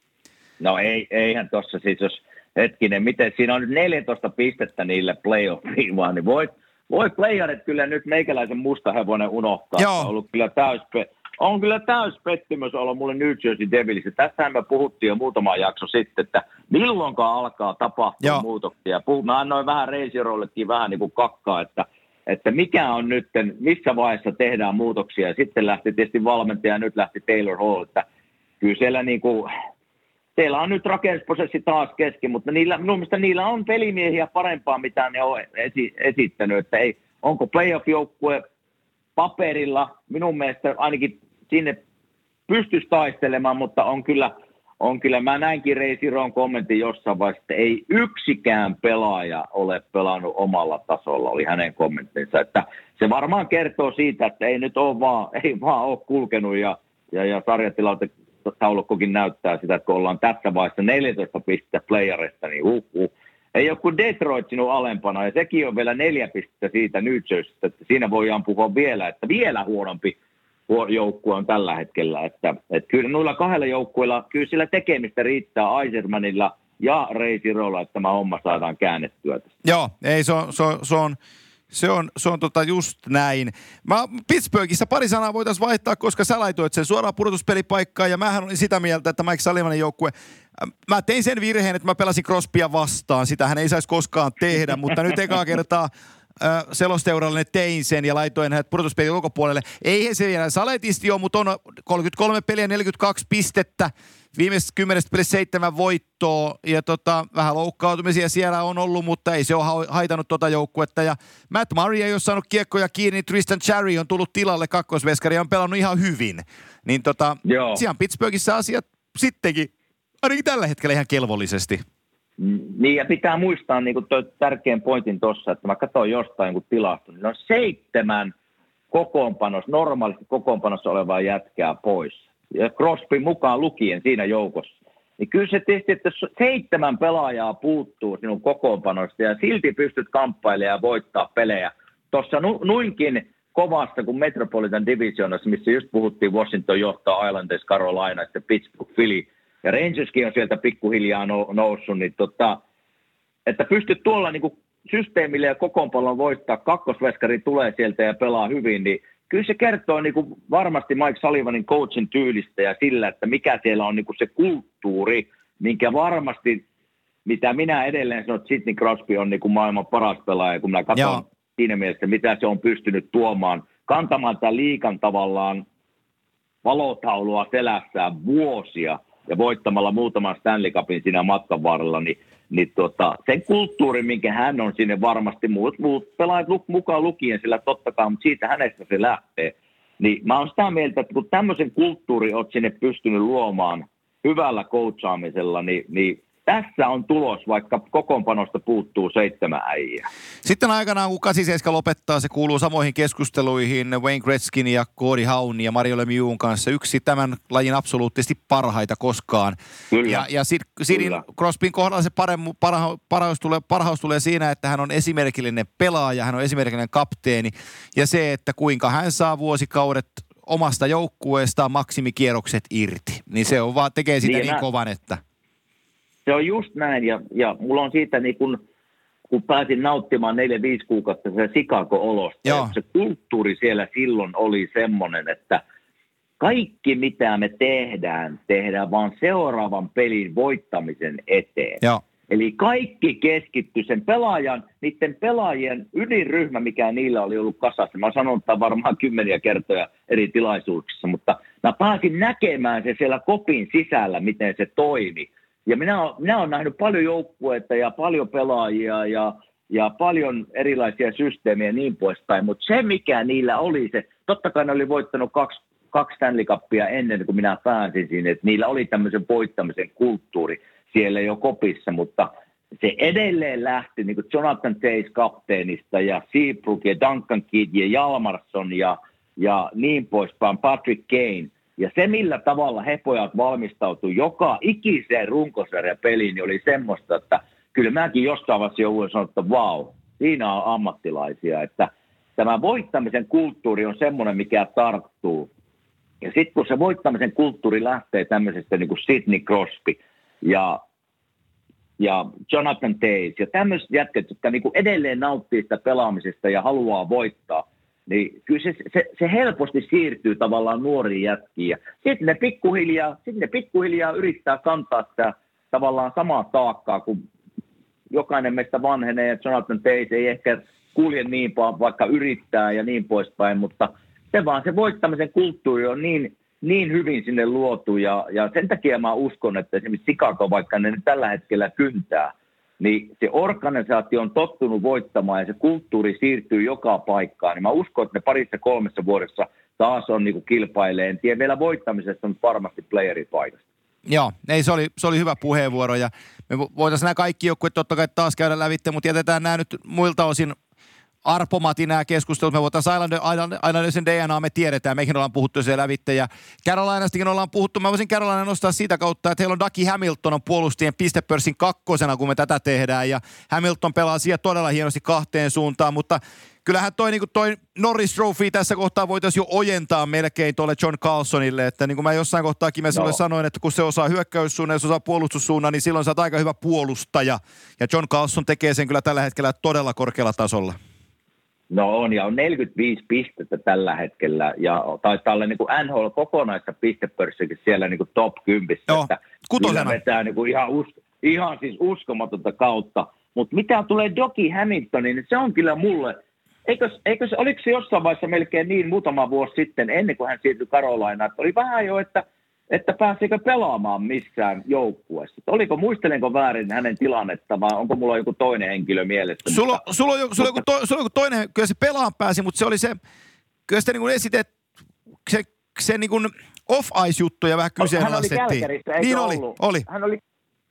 [SPEAKER 3] No ei, eihän tuossa siis, jos hetkinen, miten siinä on nyt neljätoista pistettä niille playoffiin vaan, niin voi, voi playerit kyllä nyt meikäläisen mustahevonen unohtaa.
[SPEAKER 2] Joo.
[SPEAKER 3] On ollut kyllä täys, on kyllä täys pettymys olla mulle New Jersey Devils. Tästähän me puhuttiin jo muutama jakso sitten, että milloinkaan alkaa tapahtua Joo. muutoksia. Mä annoin vähän reisirollekin vähän niin kuin kakkaa, että, että mikä on nyt, missä vaiheessa tehdään muutoksia. Ja sitten lähti tietysti valmentaja ja nyt lähti Taylor Hall, että kyllä siellä niin kuin... Teillä on nyt rakennusprosessi taas kesken, mutta niillä, minun mielestä niillä on pelimiehiä parempaa, mitä ne on esi- esittänyt. Että ei, onko playoff-joukkue paperilla? Minun mielestä ainakin sinne pystyisi taistelemaan, mutta on kyllä, on kyllä mä näinkin Ray Siron kommentin jossain vaiheessa, että ei yksikään pelaaja ole pelannut omalla tasolla, oli hänen kommenttinsa. Että se varmaan kertoo siitä, että ei nyt ole vaan, ei vaan ole kulkenut ja, ja, ja sarjatilaute taulukkokin näyttää sitä, että kun ollaan tässä vaiheessa neljätoista pistettä playerista, niin huh, huh. Ei ole kuin Detroit sinun alempana, ja sekin on vielä neljä pistettä siitä New Jerseystä, että siinä voidaan puhua vielä, että vielä huonompi joukkue on tällä hetkellä. Että, että kyllä noilla kahdella joukkueella, kyllä sillä tekemistä riittää Eisermanilla ja Ray Sirolla, että tämä homma saadaan käännettyä tästä.
[SPEAKER 2] Joo, ei se on... Se on, se on... Se on, se on tota just näin. Mä Pittsburghissa pari sanaa voitaisiin vaihtaa, koska sä laitoit sen suoraan pudotuspelipaikkaan ja mähän olin sitä mieltä, että Mike Sullivanin joukkue, mä tein sen virheen, että mä pelasin Crosbya vastaan. Sitähän ei saisi koskaan tehdä, mutta nyt ekaa kertaa äh, selosteuralle tein sen ja laitoin hänet pudotuspelin ulkopuolelle. Eihän se vielä saletisti ole, mutta on kolmekymmentäkolme peliä, neljäkymmentäkaksi pistettä. Viimeisestä kymmenestä pelissä seitsemän voittoa ja tota, vähän loukkaantumisia siellä on ollut, mutta ei se ole haitannut tota joukkuetta. Ja Matt Murray ei ole saanut kiekkoja kiinni, Tristan Cherry on tullut tilalle kakkosveskari ja on pelannut ihan hyvin. Niin tota, siellä Pittsburghissa asiat sittenkin, ainakin tällä hetkellä ihan kelvollisesti.
[SPEAKER 3] Niin ja pitää muistaa niin kuin toi tärkeän pointin tuossa, että mä katsoin jostain kun tilasto, niin on seitsemän kokoonpanossa, normaalisti kokoonpanossa olevaa jätkää pois. Ja Crosby mukaan lukien siinä joukossa. Niin kyllä se tietysti, että seitsemän pelaajaa puuttuu sinun kokoonpanosta ja silti pystyt kamppailemaan ja voittaa pelejä. Tuossa nu, nuinkin kovasta kuin Metropolitan Divisionassa, missä just puhuttiin Washington johtaa Islanders, Carolina, sitten Pittsburgh, Philly ja Rangerskin on sieltä pikkuhiljaa noussut, niin tota, että pystyt tuolla niin kuin systeemillä ja kokoonpanolla voittaa, kakkosveskari tulee sieltä ja pelaa hyvin, niin kyllä se kertoo niin kuin varmasti Mike Sullivanin coachin tyylistä ja sillä, että mikä siellä on niin kuin se kulttuuri, minkä varmasti, mitä minä edelleen sanon, että Sidney Crosby on niin kuin maailman paras pelaaja, kun minä katson Joo. siinä mielessä, mitä se on pystynyt tuomaan, kantamaan tämän liigan tavallaan valotaulua selässään vuosia ja voittamalla muutaman Stanley Cupin siinä matkan varrella, niin, niin tota, sen kulttuuri, minkä hän on sinne varmasti, muut, muut pelaajat mukaan lukien, sillä totta kai, mutta siitä hänestä se lähtee. Niin mä oon sitä mieltä, että kun tämmöisen kulttuuri oot sinne pystynyt luomaan hyvällä coachaamisella, niin, niin tässä on tulos, vaikka kokoonpanosta puuttuu seitsemän äijää.
[SPEAKER 2] Sitten aikanaan, kun kahdeksankymmentäseitsemän lopettaa, se kuuluu samoihin keskusteluihin Wayne Gretzkin ja Cody Hownin ja Mario Lemieux'n kanssa. Yksi tämän lajin absoluuttisesti parhaita koskaan.
[SPEAKER 3] Kyllä.
[SPEAKER 2] Ja, ja Sidin Crosbyn kohdalla se paremmu, parha, parhaus, tulee, parhaus tulee siinä, että hän on esimerkillinen pelaaja, hän on esimerkillinen kapteeni. Ja se, että kuinka hän saa vuosikaudet omasta joukkueestaan maksimikierrokset irti. Niin se on vaan, tekee sitä niin, niin kovan, että...
[SPEAKER 3] Se on just näin, ja, ja mulla on siitä, niin kun, kun pääsin nauttimaan neljä viisi kuukautta se Chicago-olosta, se kulttuuri siellä silloin oli semmoinen, että kaikki mitä me tehdään, tehdään vaan seuraavan pelin voittamisen eteen.
[SPEAKER 2] Joo.
[SPEAKER 3] Eli kaikki keskittyi sen pelaajan, niiden pelaajien ydinryhmä, mikä niillä oli ollut kasassa. Mä sanon tämän varmaan kymmeniä kertoja eri tilaisuuksissa, mutta mä pääsin näkemään se siellä kopin sisällä, miten se toimi. Ja minä olen, minä olen nähnyt paljon joukkueita ja paljon pelaajia ja, ja paljon erilaisia systeemejä ja niin poispäin, mutta se mikä niillä oli se, totta kai ne oli voittanut kaksi, kaksi Stanley Cupia ennen kuin minä pääsin sinne, että niillä oli tämmöisen voittamisen kulttuuri siellä jo kopissa, mutta se edelleen lähti niin kuin Jonathan Toews kapteenista ja Seabrook ja Duncan Keith ja Hjalmarsson ja, ja niin poispäin, Patrick Kane. Ja se, millä tavalla he pojat valmistautui joka ikiseen runkosarjapeliin, niin oli semmoista, että kyllä mäkin jossain vaiheessa jouduin sanoa, että vau, siinä on ammattilaisia. Että tämä voittamisen kulttuuri on semmoinen, mikä tarttuu. Ja sitten kun se voittamisen kulttuuri lähtee tämmöisestä niin kuin Sidney Crosby ja, ja Jonathan Toews ja tämmöiset jätkät, jotka niin kuin edelleen nauttii sitä pelaamisesta ja haluaa voittaa, niin kyllä se, se, se helposti siirtyy tavallaan nuoriin jätkiin. Ja sitten ne pikkuhiljaa, sitten ne pikkuhiljaa yrittää kantaa sitä tavallaan samaa taakkaa, kun jokainen meistä vanhenee, ja Jonathan Toews ei ehkä kulje niin paljon, vaikka yrittää ja niin poispäin, mutta se vaan se voittamisen kulttuuri on niin, niin hyvin sinne luotu, ja, ja sen takia mä uskon, että esimerkiksi Chicago, vaikka ne nyt tällä hetkellä kyntää, niin se organisaatio on tottunut voittamaan ja se kulttuuri siirtyy joka paikkaan. Niin mä uskon, että ne parissa kolmessa vuodessa taas on niin kuin kilpailee. En tiedä vielä voittamisesta, mutta varmasti playeripaikasta.
[SPEAKER 2] Joo, ei, se, oli, se oli hyvä puheenvuoro ja me voitaisiin nämä kaikki joukkueet totta kai taas käydä lävitse, mutta jätetään nämä nyt muilta osin arpomati nämä keskustelut. Me voitaisiin Islandersin D N A, me tiedetään, mekin ollaan puhuttu siellä lävitse ja Carolinastakin ollaan puhuttu. Mä voisin Carolina nostaa siitä kautta, että heillä on Dougie Hamilton on puolustajien pistepörssin kakkosena, kun me tätä tehdään ja Hamilton pelaa siellä todella hienosti kahteen suuntaan, mutta kyllähän toi, niin toi Norris Trophy tässä kohtaa voitaisiin jo ojentaa melkein tuolle John Carlsonille, että niin kuin mä jossain kohtaa Kimesulle no. sanoin, että kun se osaa hyökkäyssuunnan ja se osaa puolustussuunnan, niin silloin sä oot aika hyvä puolustaja ja John Carlson tekee sen kyllä tällä hetkellä todella korkealla tasolla.
[SPEAKER 3] No on, ja on neljäkymmentäviisi pistettä tällä hetkellä, ja taitaa olla niin kuin N H L kokonaista pistepörssikin siellä niin kuin top kymmenen.
[SPEAKER 2] Joo,
[SPEAKER 3] että
[SPEAKER 2] kutosena.
[SPEAKER 3] Vetää niin kuin ihan, us, ihan siis uskomatonta kautta. Mutta mitä tulee Dougie Hamiltoniin, niin se on kyllä mulle, eikös, eikös, oliko se jossain vaiheessa melkein niin muutama vuosi sitten, ennen kuin hän siirtyi Carolinaan, että oli vähän jo, että että pääseekö pelaamaan missään joukkueessa. Oliko, muistelenko väärin hänen tilannetta, vai onko mulla joku toinen henkilö mielessä?
[SPEAKER 2] Sulla,
[SPEAKER 3] mutta,
[SPEAKER 2] sulla, on, joku, sulla,
[SPEAKER 3] mutta,
[SPEAKER 2] on joku, sulla on joku toinen, kyllä se pelaan pääsi, mutta se oli se, kyllä sitä niin kuin esitet, se, se niin kuin off-ice-juttuja vähän kyseenalaistettiin.
[SPEAKER 3] Hän oli Kälkärissä, eikö
[SPEAKER 2] niin oli,
[SPEAKER 3] ollut?
[SPEAKER 2] oli.
[SPEAKER 3] Hän oli,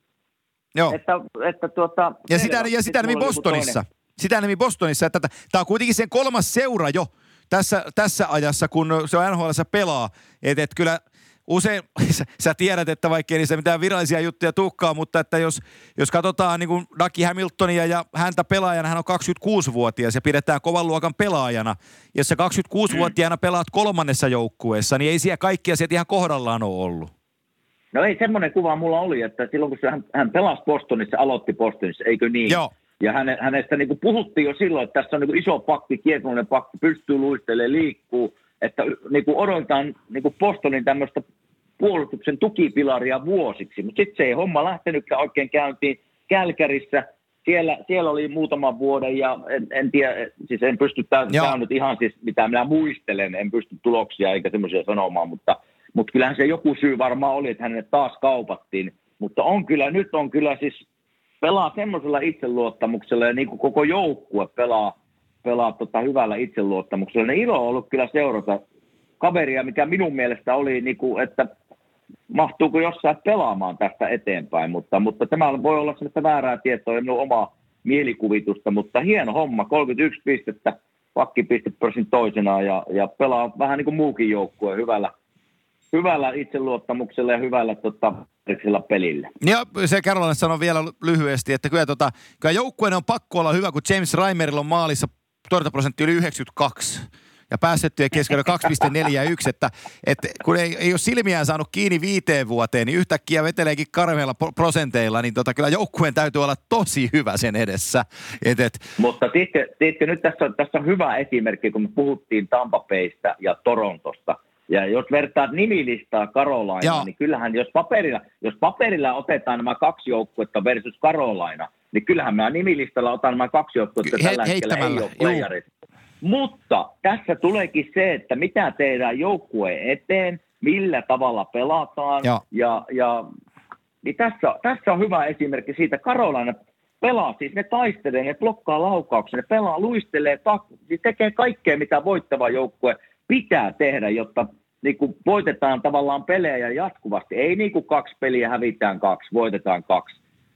[SPEAKER 2] joo.
[SPEAKER 3] Että, että tuota,
[SPEAKER 2] ja sitä, ja sitä nimi Bostonissa. Sitä nimi Bostonissa, että tämä on kuitenkin sen kolmas seura jo tässä, tässä ajassa, kun se on N H L:ssä pelaa, että et kyllä usein, sä, sä tiedät, että vaikka ei niistä mitään virallisia juttuja tukkaa, mutta että jos, jos katsotaan niin kuin Dougie Hamiltonia ja häntä pelaajana, hän on kaksikymmentäkuusivuotias ja pidetään kovan luokan pelaajana. Jos sä kaksikymmentäkuusivuotiaana pelaat kolmannessa joukkueessa, niin ei siellä kaikki asiat ihan kohdallaan ole ollut.
[SPEAKER 3] No ei, semmoinen kuva mulla oli, että silloin kun hän, hän pelasi Bostonissa, aloitti Bostonissa, eikö niin?
[SPEAKER 2] Joo.
[SPEAKER 3] Ja häne, hänestä niin kuin puhuttiin jo silloin, että tässä on niin kuin iso pakki, kiekollinen pakki, pystyy luistelemaan, liikkuu. Että niin kuin odotetaan niin kuin Bostonin tämmöistä puolustuksen tukipilaria vuosiksi, mutta sitten se ei homma lähtenytkään oikein käyntiin Kälkärissä. Siellä, siellä oli muutaman vuoden ja en, en tiedä, siis en pysty, tämä on nyt ihan siis mitä minä muistelen, en pysty tuloksia eikä semmoisia sanomaan, mutta, mutta kyllähän se joku syy varmaan oli, että hänet taas kaupattiin. Mutta on kyllä, nyt on kyllä siis pelaa semmoisella itseluottamuksella ja niin kuin koko joukkue pelaa, pelaa tota hyvällä itseluottamuksella. Ne ilo on ollut kyllä seurata kaveria, mikä minun mielestä oli, niin kuin, että mahtuuko jossain pelaamaan tästä eteenpäin, mutta, mutta tämä voi olla sellaista väärää tietoa ja minun omaa mielikuvitusta, mutta hieno homma, kolmekymmentäyksi pistettä, pakkipistepörssin toisena ja, ja pelaa vähän niin kuin muukin joukkue hyvällä, hyvällä itseluottamuksella ja hyvällä tota, pelillä.
[SPEAKER 2] Ja se Carolina sanoi vielä lyhyesti, että kyllä, tota, kyllä joukkueen on pakko olla hyvä, kun James Reimerilla on maalissa torjuntaprosentti yli yhdeksänkymmentäkaksi. Ja päästettyjä keskellä kaksi pilkku neljäkymmentäyksi, että, että kun ei, ei ole silmiään saanut kiinni viiteen vuoteen, niin yhtäkkiä veteleekin karmeilla prosenteilla, niin tota, kyllä joukkueen täytyy olla tosi hyvä sen edessä. Et, et.
[SPEAKER 3] Mutta tiedätkö, tiedätkö, nyt tässä on, tässä on hyvä esimerkki, kun me puhuttiin Tampa Baysta ja Torontosta. Ja jos vertaat nimilistaa Carolinaan, niin kyllähän jos paperilla, jos paperilla otetaan nämä kaksi joukkuetta versus Carolina, niin kyllähän mä nimilistalla otan nämä kaksi joukkuetta
[SPEAKER 2] He,
[SPEAKER 3] tällä hetkellä ei ole playerista. Mutta tässä tuleekin se, että mitä tehdään joukkueen eteen, millä tavalla pelataan.
[SPEAKER 2] Joo.
[SPEAKER 3] Ja, ja niin tässä, tässä on hyvä esimerkki siitä. Carolina pelaa, siis ne taistelee, ne blokkaa laukauksia, ne pelaa, luistelee, tak- siis tekee kaikkea, mitä voittava joukkue pitää tehdä, jotta niin kuin voitetaan tavallaan pelejä jatkuvasti. Ei niin kuin kaksi peliä hävitään kaksi, voitetaan kaksi.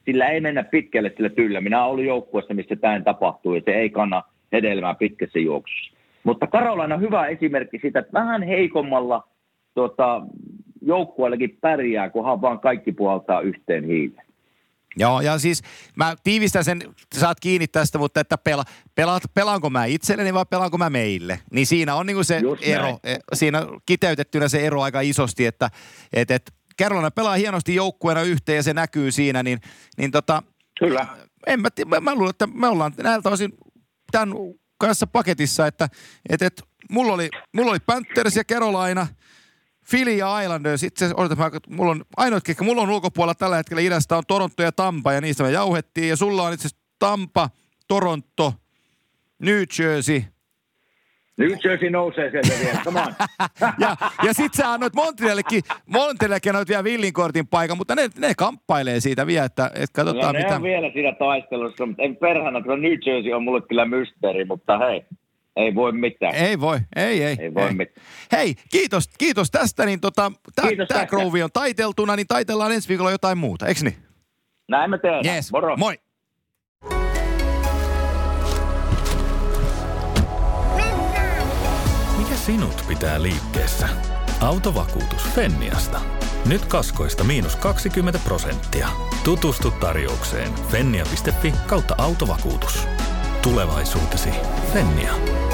[SPEAKER 3] sillä ei mennä pitkälle sillä tyllä. Minä olen ollut joukkueessa, missä tämä tapahtuu ja se ei kanna hedelmää pitkässä juoksussa. Mutta Carolina on hyvä esimerkki siitä, että vähän heikommalla tuota, joukkueellakin pärjää, kunhan vaan kaikki puhaltaa yhteen hiileen.
[SPEAKER 2] Joo, ja siis mä tiivistän sen, saat kiinni tästä, mutta että pela, pela, pelaanko mä itselleni vai pelaanko mä meille? Niin siinä on niinku se
[SPEAKER 3] Just
[SPEAKER 2] ero,
[SPEAKER 3] näin.
[SPEAKER 2] siinä kiteytettynä se ero aika isosti, että et, et Carolina pelaa hienosti joukkueena yhteen ja se näkyy siinä, niin, niin tota...
[SPEAKER 3] Kyllä.
[SPEAKER 2] En mä, mä, mä luulen, että me ollaan näiltä osin tämän kanssa paketissa, että et, et, mulla, oli, mulla oli Panthers ja Carolina, Philly ja Islanders. Itse asiassa, odotan, mulla on ainoat, ketkä mulla on ulkopuolella tällä hetkellä idästä on Toronto ja Tampa ja niistä me jauhettiin. Ja sulla on itse asiassa Tampa, Toronto, New Jersey.
[SPEAKER 3] New Jersey nousee sieltä vielä, come on.
[SPEAKER 2] ja, ja sit sä annoit Montrealillekin, Montrealillekin annoit vielä villinkortin paikan, mutta ne, ne kamppailee siitä vielä, että et katsotaan
[SPEAKER 3] no, ne
[SPEAKER 2] mitä.
[SPEAKER 3] on vielä siinä taistelussa, mutta en perhana, kun New Jersey on mulle kyllä mysteeri, mutta hei, ei voi mitään.
[SPEAKER 2] Ei voi, ei, ei.
[SPEAKER 3] Ei voi
[SPEAKER 2] ei.
[SPEAKER 3] mitään.
[SPEAKER 2] Hei, kiitos, kiitos tästä, niin tota, tää,
[SPEAKER 3] Kiitos
[SPEAKER 2] tää
[SPEAKER 3] tästä.
[SPEAKER 2] Groove on taiteltuna, niin taitellaan ensi viikolla jotain muuta, eiks niin?
[SPEAKER 3] Näin me tehdään.
[SPEAKER 2] Yes,
[SPEAKER 3] Moro.
[SPEAKER 2] moi.
[SPEAKER 1] Mikä sinut pitää liikkeessä? Autovakuutus Fenniasta. Nyt kaskoista miinus kaksikymmentä prosenttia. Tutustu tarjoukseen fennia piste fi kautta autovakuutus. Tulevaisuutesi Fennia.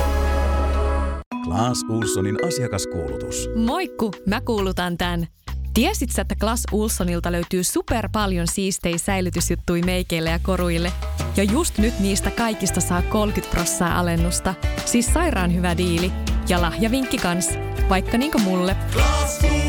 [SPEAKER 5] Clas Ohlsonin asiakaskuulutus.
[SPEAKER 6] Moikku, mä kuulutan tän. Tiesit sä, että Clas Ohlsonilta löytyy super paljon siistejä säilytysjuttui meikeille ja koruille? Ja just nyt niistä kaikista saa kolmekymmentä prosenttia alennusta. Siis sairaan hyvä diili. Ja lahjavinkki kans. Vaikka niinku mulle.
[SPEAKER 5] Clas